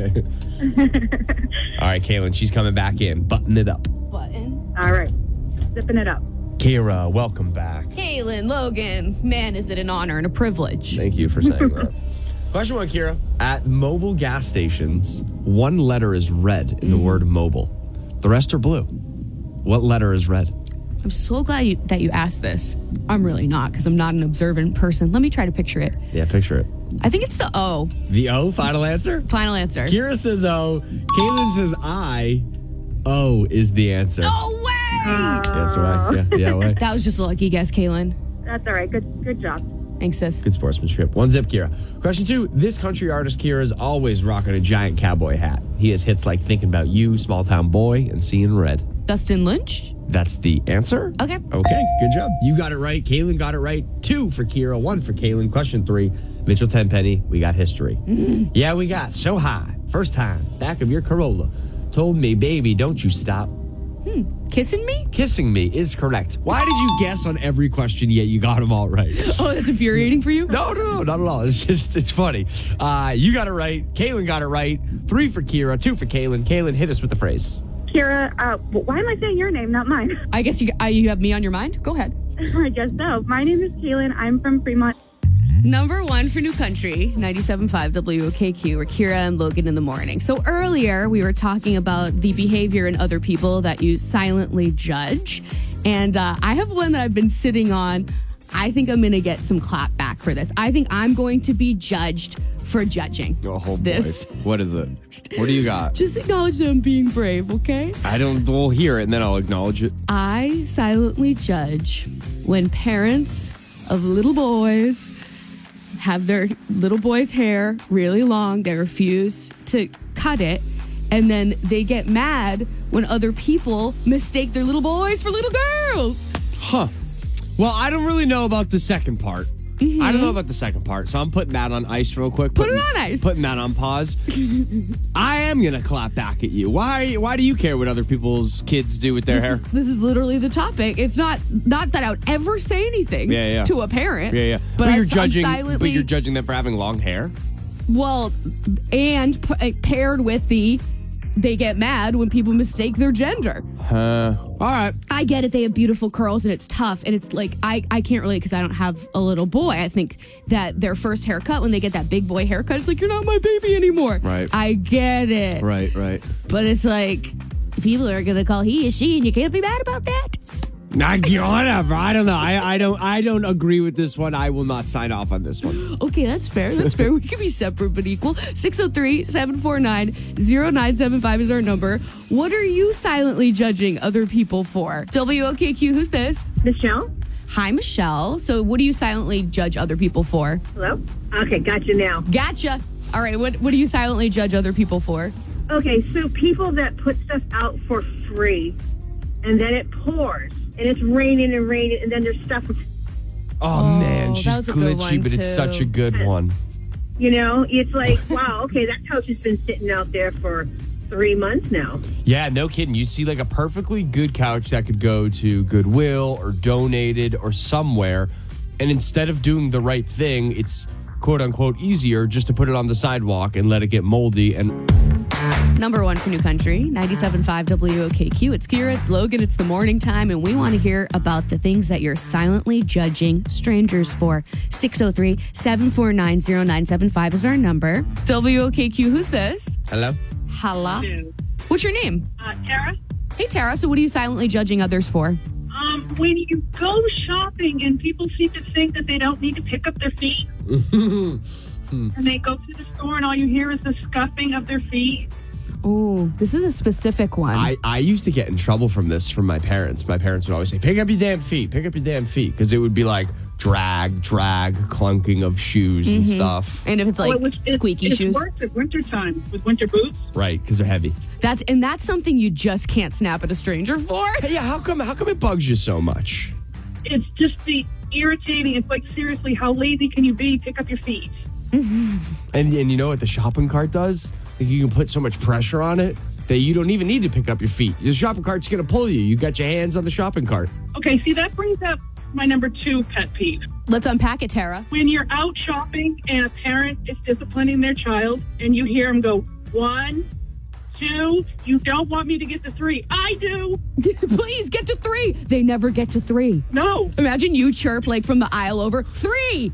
right, Kaylin, she's coming back in. Button it up. Button. All right. Zipping it up. Kira, welcome back. Kaylin, Logan, man, is it an honor and a privilege. Thank you for saying that. Question one, Kira. At mobile gas stations, one letter is red in the word mobile. The rest are blue. What letter is red? I'm so glad you, that you asked this. I'm really not, because I'm not an observant person. Let me try to picture it. Yeah, picture it. I think it's the O. The O, final answer? Final answer. Kira says O. Kaylin says I. O is the answer. No way! That's right. Yeah, yeah, way. That was just a lucky guess, Kaylin. That's all right. Good good job. Thanks, sis. Good sportsmanship. One zip, Kira. Question two. This country artist, Kira, is always rocking a giant cowboy hat. He has hits like Thinking About You, Small Town Boy, and Seeing Red. Dustin Lynch? That's the answer? Okay. Okay, good job. You got it right. Kaylin got it right. Two for Kira, one for Kaylin. Question three. Mitchell Tenpenny, we got history. Mm. Yeah, we got so high. First time, back of your Corolla. Told me, baby, don't you stop. Hmm. Kissing me? Kissing me is correct. Why did you guess on every question yet you got them all right? Oh, that's infuriating for you? No, no, no, not at all. It's just, it's funny. Uh, you got it right. Kaylin got it right. Three for Kira, two for Kaylin. Kaylin, hit us with the phrase. Kira, uh, why am I saying your name, not mine? I guess you, uh, you have me on your mind? Go ahead. I guess so. My name is Kaylin. I'm from Fremont. Number one for New Country, ninety-seven point five W O K Q, or Kira and Logan in the morning. So earlier, we were talking about the behavior in other people that you silently judge. And uh, I have one that I've been sitting on. I think I'm going to get some clap back for this. I think I'm going to be judged for judging Oh, this. boy. What is it? What do you got? Just acknowledge that I'm being brave, okay? I don't, we'll hear it and then I'll acknowledge it. I silently judge when parents of little boys have their little boy's hair really long. They refuse to cut it. And then they get mad when other people mistake their little boys for little girls. Huh. Well, I don't really know about the second part. Mm-hmm. I don't know about the second part, so I'm putting that on ice real quick. Put putting, it on ice. Putting that on pause. I am going to clap back at you. Why Why do you care what other people's kids do with their this hair? Is, this is literally the topic. It's not not that I would ever say anything yeah, yeah. to a parent. Yeah, yeah. But, But you're I'm judging. silently, But you're judging them for having long hair. Well, and p- paired with the, they get mad when people mistake their gender. Uh, all right. I get it. They have beautiful curls and it's tough. And it's like, I, I can't relate because I don't have a little boy. I think that their first haircut, when they get that big boy haircut, it's like, you're not my baby anymore. Right. I get it. Right, right. But it's like, people are going to call he is she and you can't be mad about that. Nah, whatever. I don't know. I, I don't I don't agree with this one. I will not sign off on this one. Okay, that's fair. That's fair. We can be separate but equal. six oh three, seven four nine, oh nine seven five is our number. What are you silently judging other people for? W O K Q, who's this? Michelle? Hi, Michelle. So what do you silently judge other people for? Hello? Okay, gotcha now. Gotcha. All right, what, what do you silently judge other people for? Okay, so people that put stuff out for free and then it pours and it's raining and raining and then there's stuff. Oh, Oh, man, that she's was a good glitchy, one, but it's too. such a good one. You know, it's like, wow, okay, that couch has been sitting out there for three months now. Yeah, no kidding. You see like a perfectly good couch that could go to Goodwill or donated or somewhere, and instead of doing the right thing, it's quote unquote easier just to put it on the sidewalk and let it get moldy. And Number one for New Country, ninety-seven point five W O K Q. It's Kira, it's Logan, it's the morning time, and we want to hear about the things that you're silently judging strangers for. six oh three, seven four nine, oh nine seven five is our number. W O K Q, who's this? hello? Hala. What's your name? Uh, Tara, Hey, Tara. So what are you silently judging others for? um, when you go shopping and people seem to think that they don't need to pick up their feet, and they go to the store and all you hear is the scuffing of their feet. Oh, this is a specific one. I, I used to get in trouble from this from my parents. My parents would always say, pick up your damn feet, pick up your damn feet. Because it would be like drag, drag, clunking of shoes and Mhm. stuff. And if it's like Well, it was- it- squeaky it's shoes. worse at winter time with winter boots. Right, because they're heavy. That's and that's something you just can't snap at a stranger for. Hey, yeah, how come how come it bugs you so much? It's just the irritating. It's like, seriously, how lazy can you be? Pick up your feet. And, and you know what the shopping cart does? Like you can put so much pressure on it that you don't even need to pick up your feet. The shopping cart's going to pull you. You got your hands on the shopping cart. Okay, see, that brings up my number two pet peeve. Let's unpack it, Tara. When you're out shopping and a parent is disciplining their child and you hear them go, one, two, you don't want me to get to three. I do. Please get to three. They never get to three. No. Imagine you chirp like from the aisle over. Three.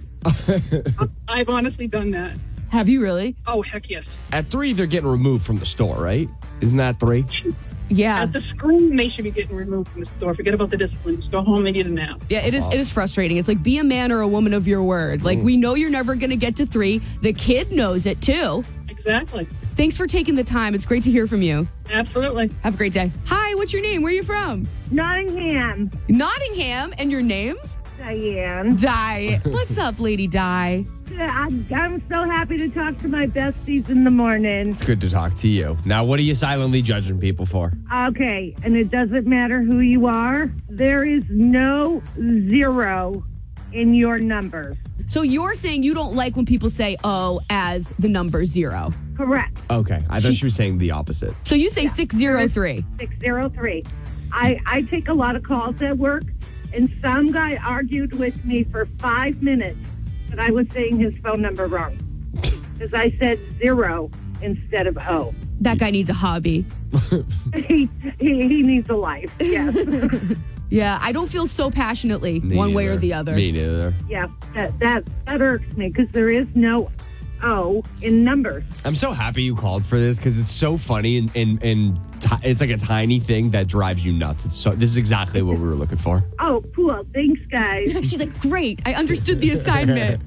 I've honestly done that. Have you really? Oh, heck yes. At three, they're getting removed from the store, right? Isn't that three? Yeah. At the screen, they should be getting removed from the store. Forget about the discipline. Just go home. They need a nap. Yeah, it is. It is frustrating. It's like, be a man or a woman of your word. Like, we know you're never going to get to three. The kid knows it too. Exactly. Thanks for taking the time. It's great to hear from you. Absolutely. Have a great day. Hi, what's your name? Where are you from? Nottingham. Nottingham. And your name? Diane. Di. What's up, Lady Di? I'm, I'm so happy to talk to my besties in the morning. It's good to talk to you. Now, what are you silently judging people for? Okay, and it doesn't matter who you are. There is no zero in your numbers. So you're saying you don't like when people say "oh" as the number zero? Correct. Okay, I thought she was saying the opposite. So you say six zero three. six zero three. I, I take a lot of calls at work, and some guy argued with me for five minutes that I was saying his phone number wrong. Because I said zero instead of O. That guy needs a hobby. he, he he needs a life, yes. Yeah, I don't feel so passionately Me one way or neither. the other. Me neither. Yeah, that, that, that irks me because there is no O in numbers. I'm so happy you called for this because it's so funny and and, and ti it's like a tiny thing that drives you nuts. It's so. This is exactly what we were looking for. Oh, cool. Thanks, guys. She's like, great. I understood the assignment.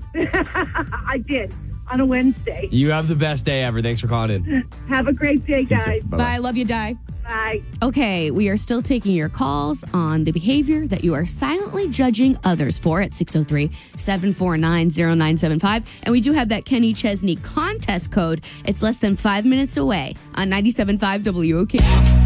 I did on a Wednesday. You have the best day ever. Thanks for calling in. Have a great day, guys. Bye-bye. Bye. Love you, Di. Bye. Okay, we are still taking your calls on the behavior that you are silently judging others for at six oh three, seven four nine, oh nine seven five. And we do have that Kenny Chesney contest code. It's less than five minutes away on ninety-seven point five W O K.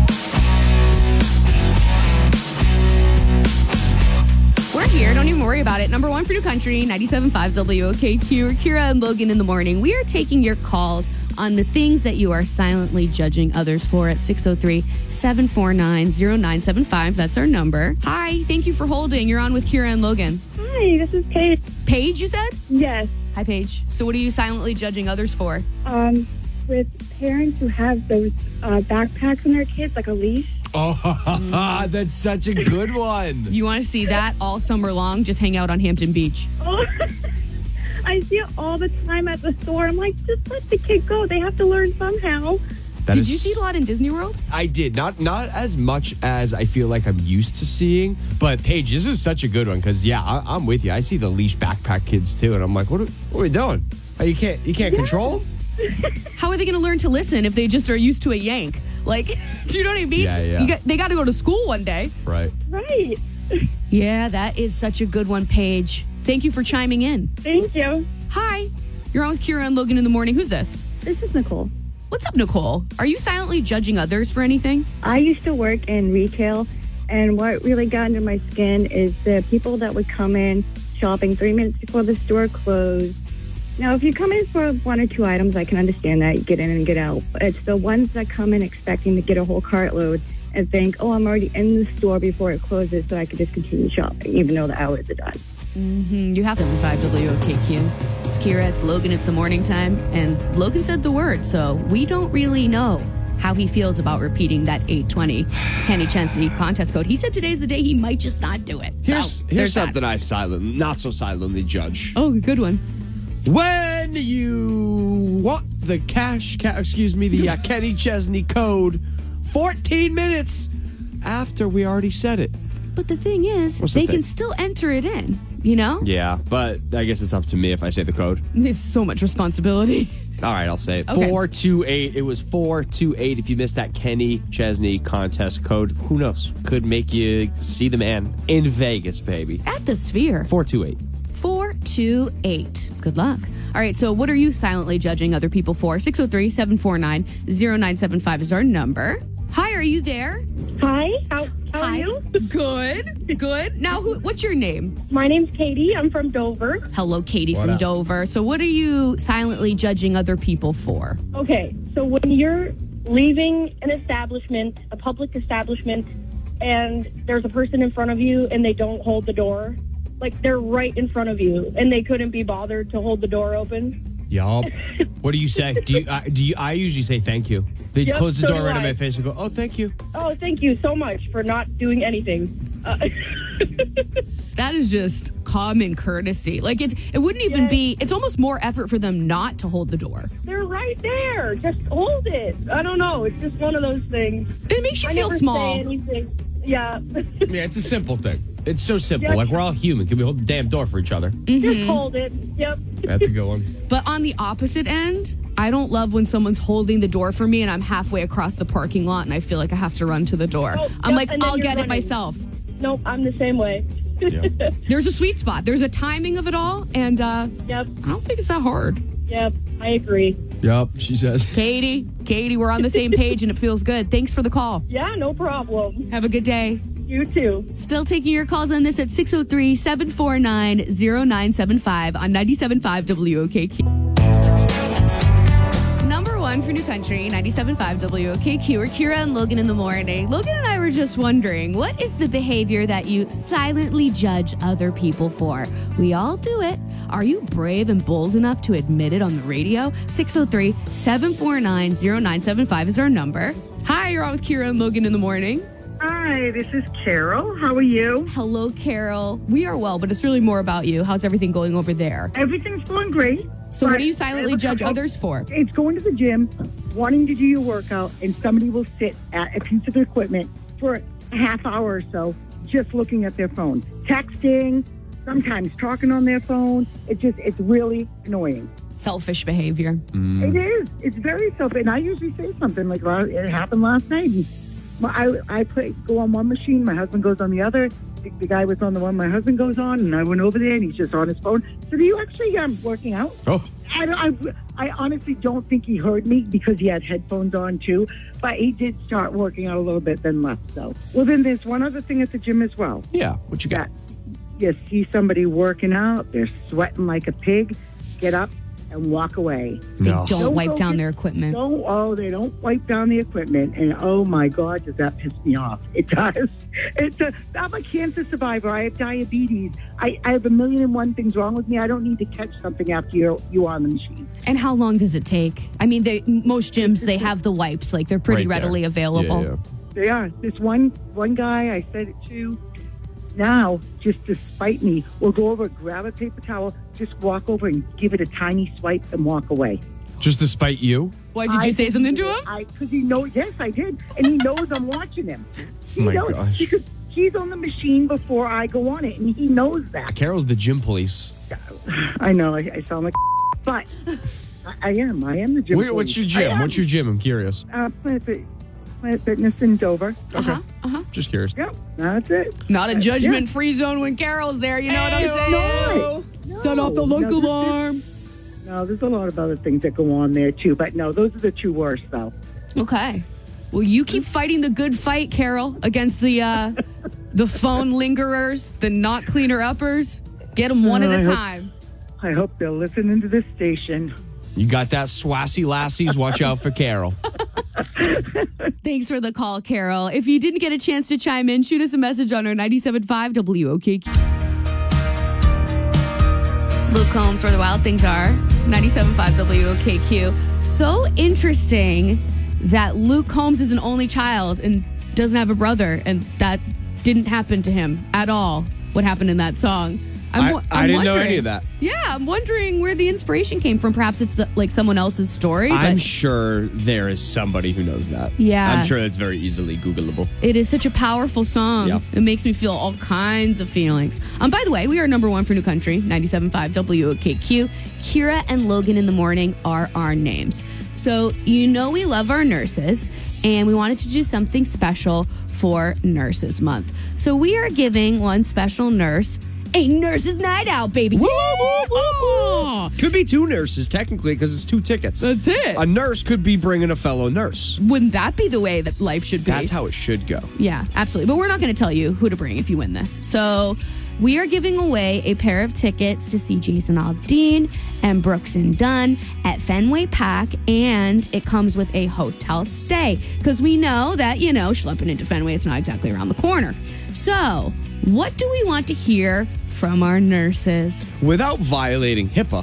We're here. Don't even worry about it. Number one for New Country, ninety-seven point five W O K Q. Kira and Logan in the morning. We are taking your calls on the things that you are silently judging others for at six oh three, seven four nine, oh nine seven five. That's our number. Hi. Thank you for holding. You're on with Kira and Logan. Hi, this is Paige. Paige, you said? Yes. Hi, Paige. So what are you silently judging others for? Um, with parents who have those uh, backpacks on their kids, like a leash. Oh, that's such a good one. You want to see that all summer long? Just hang out on Hampton Beach. Oh, I see it all the time at the store. I'm like, just let the kid go. They have to learn somehow. That Did is- you see it a lot in Disney World? I did. Not not as much as I feel like I'm used to seeing. But, Paige, this is such a good one because, yeah, I, I'm with you. I see the leash backpack kids, too. And I'm like, what are, what are we doing? Oh, you can't, you can't control? How are they going to learn to listen if they just are used to a yank? Like, do you know what I mean? Yeah, yeah. You got, they got to go to school one day. Right. Right. Yeah, that is such a good one, Paige. Thank you for chiming in. Thank you. Hi. You're on with Kira and Logan in the morning. Who's this? This is Nicole. What's up, Nicole? Are you silently judging others for anything? I used to work in retail, and what really got under my skin is the people that would come in shopping three minutes before the store closed. Now, if you come in for one or two items, I can understand that. You get in and get out. But it's the ones that come in expecting to get a whole cartload and think, oh, I'm already in the store before it closes, so I could just continue shopping, even though the hours are done. Mm-hmm. You have seventy-five W O K Q. It's Kira, it's Logan, it's the morning time. And Logan said the word, so we don't really know how he feels about repeating that eight twenty Kenny Chesney contest code. He said today's the day he might just not do it. Here's, so, here's there's that. something I silent, not so silently judge. Oh, good one. When you want the cash, ca- excuse me, the uh, Kenny Chesney code, fourteen minutes after we already said it. But the thing is, What's the they thing? can still enter it in, you know? Yeah, but I guess it's up to me if I say the code. It's so much responsibility. All right, I'll say it. Okay. four two eight. It was four two eight. If you missed that Kenny Chesney contest code, who knows? Could make you see the man in Vegas, baby. At the Sphere. four two eight. four two eight. Good luck. All right, so what are you silently judging other people for? six oh three, seven four nine, oh nine seven five is our number. Hi, are you there? Hi, how, how Hi. are you? Good, good. Now, who, what's your name? My name's Katie. I'm from Dover. Hello, Katie What from up? Dover. So, what are you silently judging other people for? Okay, so when you're leaving an establishment, a public establishment, and there's a person in front of you and they don't hold the door, like they're right in front of you and they couldn't be bothered to hold the door open. Yup. What do you say? Do you? I, do you? I usually say thank you. They Yep, close the so door do right in I. my face and go, "Oh, thank you." Oh, thank you so much for not doing anything. Uh, That is just common courtesy. Like, it, it wouldn't even Yes. be, it's almost more effort for them not to hold the door. they're right there. Just hold it. I don't know. It's just one of those things. It makes you I feel never small. Say anything. Yeah. Yeah, it's a simple thing. It's so simple. Yeah. Like, we're all human. Can we hold the damn door for each other? Just hold it. Yep. That's a good one. But on the opposite end, I don't love when someone's holding the door for me and I'm halfway across the parking lot and I feel like I have to run to the door. Oh, I'm yep, like, and then I'll you're get it running. myself. Nope, I'm the same way. There's a sweet spot. There's a timing of it all. And uh, Yep. I don't think it's that hard. Yep. I agree. Yup, she says. Katie, Katie, we're on the same page and it feels good. Thanks for the call. Yeah, no problem. Have a good day. You too. Still taking your calls on this at six oh three, seven four nine, oh nine seven five on ninety-seven point five W O K Q. Number one for New Country, ninety-seven point five W O K Q. We're Kira and Logan in the morning. Logan and I were just wondering, what is the behavior that you silently judge other people for? We all do it. Are you brave and bold enough to admit it on the radio? six oh three, seven four nine, oh nine seven five is our number. Hi, you're on with Kira and Logan in the morning. Hi, this is Carol. How are you? Hello, Carol. We are well, but it's really more about you. How's everything going over there? Everything's going great. So what but do you silently I have a judge couple- others for? It's going to the gym, wanting to do your workout, and somebody will sit at a piece of equipment for a half hour or so just looking at their phone, texting, sometimes talking on their phone. It just, it's really annoying. Selfish behavior. It is. It's very selfish. And I usually say something like, well, it happened last night. And I, I play, go on one machine, my husband goes on the other. The, the guy was on the one my husband goes on, and I went over there, and he's just on his phone. So do you actually um, working out? Oh. I, don't- I, I honestly don't think he heard me because he had headphones on, too. But he did start working out a little bit, then left, so. Well, then there's one other thing at the gym as well. Yeah, what you got? You see somebody working out, they're sweating like a pig, get up and walk away. They No. don't wipe go down get- their equipment. Don't, oh, they don't wipe down the equipment. And oh my God, does that piss me off? It does. It's a, I'm a cancer survivor. I have diabetes. I, I have a million and one things wrong with me. I don't need to catch something after you're, you are on the machine. And how long does it take? I mean, they, most gyms, they have the wipes. Like, they're pretty Right there. readily available. Yeah, yeah. They are. This one one guy, I said it to, now, just to spite me, will go over, grab a paper towel, just walk over and give it a tiny swipe and walk away. Just to spite you? Why, did you I say didn't something do to it. him? I Because he knows, yes, I did. And he knows I'm watching him. He Oh my knows, gosh. Because he's on the machine before I go on it, and he knows that. Carol's the gym police. I know, I, I sound like but I, I am. I am the gym. Where, what's your police. I gym? am. What's your gym? I'm curious. Uh, Planet, Fit- Planet Fitness in Dover. Okay. Just curious. Yep, that's it. Not a Uh, judgment-free zone when Carol's there. You know what I'm saying? No, Set off the no, local this is- alarm. No, there's a lot of other things that go on there too, but no, those are the two worst though. Okay. Well, you keep fighting the good fight, Carol, against the uh, the phone lingerers, the not cleaner uppers. Get them one Uh, at I a hope- time. I hope they're listening to this station. You got that swassy lassies? Watch out for Carol. Thanks for the call, Carol. If you didn't get a chance to chime in, shoot us a message on our ninety-seven point five W O K Q. Luke Combs, where the wild things are. ninety-seven point five W O K Q. So interesting that Luke Combs is an only child and doesn't have a brother, and that didn't happen to him at all. What happened in that song? I'm, I, wa- I I'm didn't know wondering- any of that. Yeah, I'm wondering where the inspiration came from. Perhaps it's uh, like someone else's story. I'm but sure there is somebody who knows that. Yeah. I'm sure that's very easily Googleable. It is such a powerful song. Yep. It makes me feel all kinds of feelings. Um, by the way, we are number one for New Country, ninety-seven point five W O K Q. Kira and Logan in the morning are our names. So you know we love our nurses, and we wanted to do something special for Nurses Month. So we are giving one special nurse a nurse's night out, baby. Woo, woo, woo. Could be two nurses, technically, because it's two tickets. That's it. A nurse could be bringing a fellow nurse. Wouldn't that be the way that life should be? That's how it should go. Yeah, absolutely. But we're not going to tell you who to bring if you win this. So we are giving away a pair of tickets to see Jason Aldean and Brooks and Dunn at Fenway Park, and it comes with a hotel stay because we know that, you know, schlepping into Fenway, it's not exactly around the corner. So what do we want to hear from our nurses? Without violating HIPAA.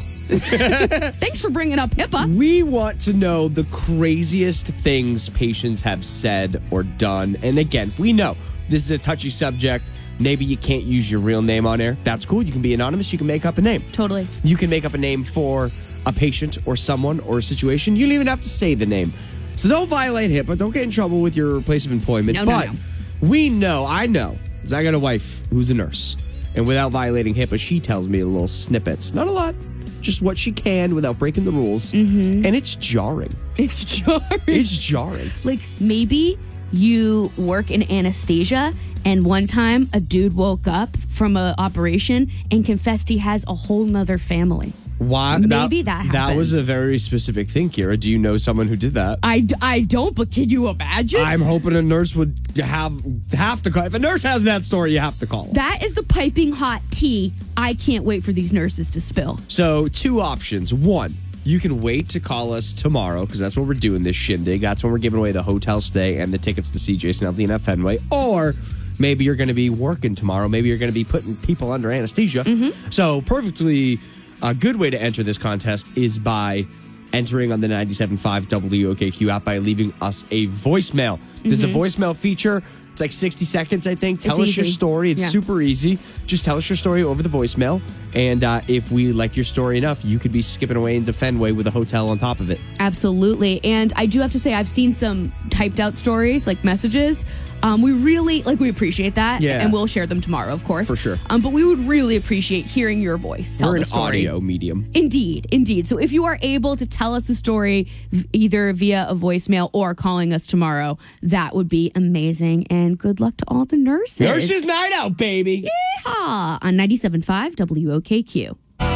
Thanks for bringing up HIPAA. We want to know the craziest things patients have said or done. And again, we know this is a touchy subject. Maybe you can't use your real name on air. That's cool. You can be anonymous. You can make up a name. Totally. You can make up a name for a patient or someone or a situation. You don't even have to say the name. So don't violate HIPAA. Don't get in trouble with your place of employment. No, no, but no. we know, I know, because I got a wife who's a nurse. And without violating HIPAA, she tells me little snippets. Not a lot. Just what she can without breaking the rules. Mm-hmm. And it's jarring. It's jarring. It's jarring. Like, maybe you work in anesthesia and one time a dude woke up from an operation and confessed he has a whole nother family. Why? Maybe that happened. That was a very specific thing, Kira. Do you know someone who did that? I, d- I don't, but can you imagine? I'm hoping a nurse would have have to call. If a nurse has that story, you have to call us. That is the piping hot tea I can't wait for these nurses to spill. So, two options. One, you can wait to call us tomorrow because that's when we're doing this shindig. That's when we're giving away the hotel stay and the tickets to see Jason Aldean at Fenway. Or maybe you're going to be working tomorrow. Maybe you're going to be putting people under anesthesia. Mm-hmm. So, perfectly a good way to enter this contest is by entering on the ninety-seven point five W O K Q app by leaving us a voicemail. There's Mm-hmm. a voicemail feature. It's like sixty seconds, I think. Tell It's us your easy. story. It's Yeah. super easy. Just tell us your story over the voicemail. And uh, if we like your story enough, you could be skipping away into Fenway with a hotel on top of it. Absolutely. And I do have to say, I've seen some typed out stories, like messages. Um, we really, like, we appreciate that. Yeah. And we'll share them tomorrow, of course. For sure. Um, but we would really appreciate hearing your voice. Tell We're the an story. audio medium. Indeed, indeed. So if you are able to tell us the story v- either via a voicemail or calling us tomorrow, that would be amazing. And good luck to all the nurses. Nurses Night Out, baby. Yeehaw! On ninety-seven point five W O K Q.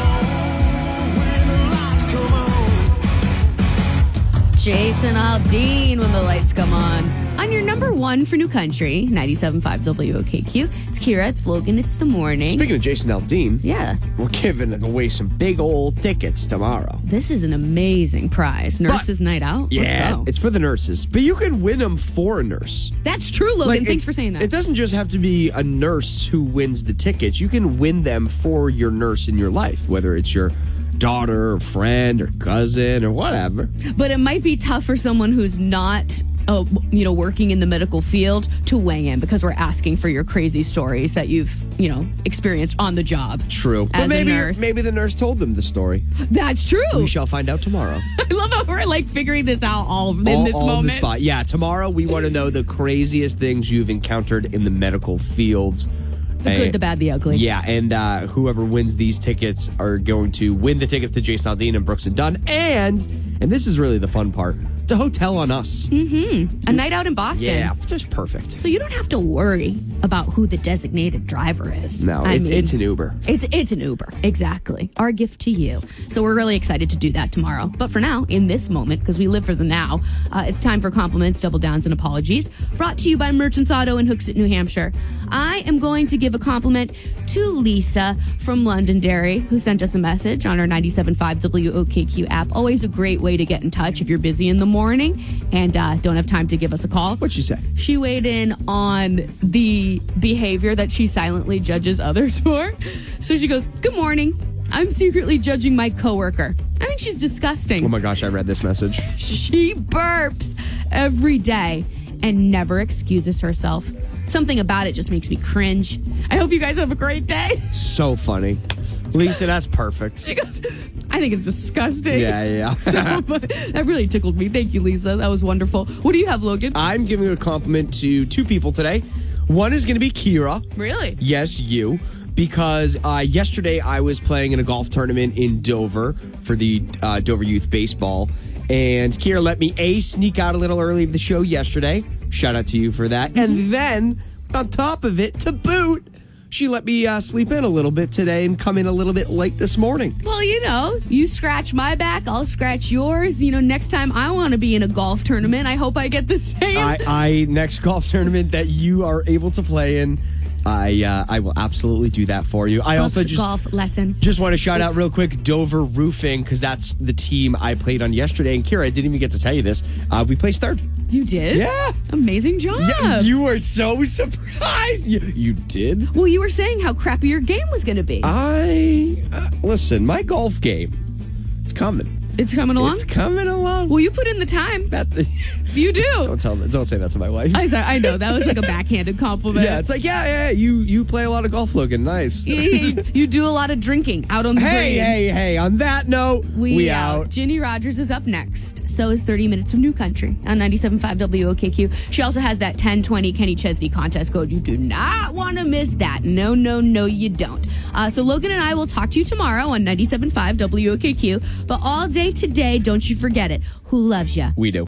Jason Aldean, When the Lights Come On. On your number one for New Country, ninety-seven point five W O K Q. It's Kira, it's Logan, it's the morning. Speaking of Jason Aldean, yeah, we're giving away some big old tickets tomorrow. This is an amazing prize. Nurses But- Night Out. Yeah, Let's go. it's for the nurses. But you can win them for a nurse. That's true, Logan. Like, Thanks it- for saying that. It doesn't just have to be a nurse who wins the tickets. You can win them for your nurse in your life, whether it's your daughter or friend or cousin or whatever. But it might be tough for someone who's not, uh, you know, working in the medical field to weigh in because we're asking for your crazy stories that you've, you know, experienced on the job. True. As but maybe a nurse. maybe the nurse told them the story. That's true. We shall find out tomorrow. I love how we're like figuring this out all in all, this all on moment. the spot. Yeah, tomorrow we want to know the craziest things you've encountered in the medical fields. The good, the bad, the ugly. Yeah, and uh, whoever wins these tickets are going to win the tickets to Jason Aldean and Brooks and Dunn. And, and this is really the fun part, the hotel on us. Mm-hmm. A night out in Boston. Yeah, it's just perfect. So you don't have to worry about who the designated driver is. No, I it, mean, it's an Uber. It's it's an Uber, exactly. Our gift to you. So we're really excited to do that tomorrow. But for now, in this moment, because we live for the now, uh, it's time for compliments, double downs, and apologies. Brought to you by Merchants Auto in Hooksett, New Hampshire. I am going to give a compliment to Lisa from Londonderry, who sent us a message on our ninety-seven point five W O K Q app. Always a great way to get in touch if you're busy in the morning and uh, don't have time to give us a call. What'd she say? She weighed in on the behavior that she silently judges others for. So she goes, "Good morning. I'm secretly judging my coworker. I think she's disgusting. Oh my gosh, I read this message. She burps every day and never excuses herself. Something about it just makes me cringe. I hope you guys have a great day." So funny. Lisa, that's perfect. She goes, "I think it's disgusting." Yeah, yeah. So, but that really tickled me. Thank you, Lisa. That was wonderful. What do you have, Logan? I'm giving a compliment to two people today. One is going to be Kira. Really? Yes, you. Because uh, yesterday I was playing in a golf tournament in Dover for the uh, Dover Youth Baseball. And Kira let me, A, sneak out a little early of the show yesterday. Shout out to you for that. And then, on top of it, to boot, she let me uh, sleep in a little bit today and come in a little bit late this morning. Well, you know, you scratch my back, I'll scratch yours. You know, next time I want to be in a golf tournament, I hope I get the same. I, I next golf tournament that you are able to play in, I uh, I will absolutely do that for you. I Golf's also just golf lesson. Just want to shout Oops. out real quick Dover Roofing, because that's the team I played on yesterday. And Kira, I didn't even get to tell you this. Uh, we placed third. You did? Yeah. Amazing job. Yeah, you were so surprised. You, you did? Well, you were saying how crappy your game was going to be. I uh, listen. My golf game, it's coming. It's coming along? It's coming along. Well, you put in the time. That's you do. Don't tell them. Don't say that to my wife. I, I know. That was like a backhanded compliment. Yeah, it's like, yeah, yeah, you you play a lot of golf, Logan. Nice. you, you, you do a lot of drinking out on the Hey, green. hey, hey. On that note, We, we out. out. Ginny Rogers is up next. So is thirty Minutes of New Country on ninety-seven point five W O K Q. She also has that ten twenty Kenny Chesney contest code. You do not want to miss that. No, no, no, you don't. Uh, so Logan and I will talk to you tomorrow on ninety-seven point five W O K Q. But all day today, don't you forget it. Who loves you? We do.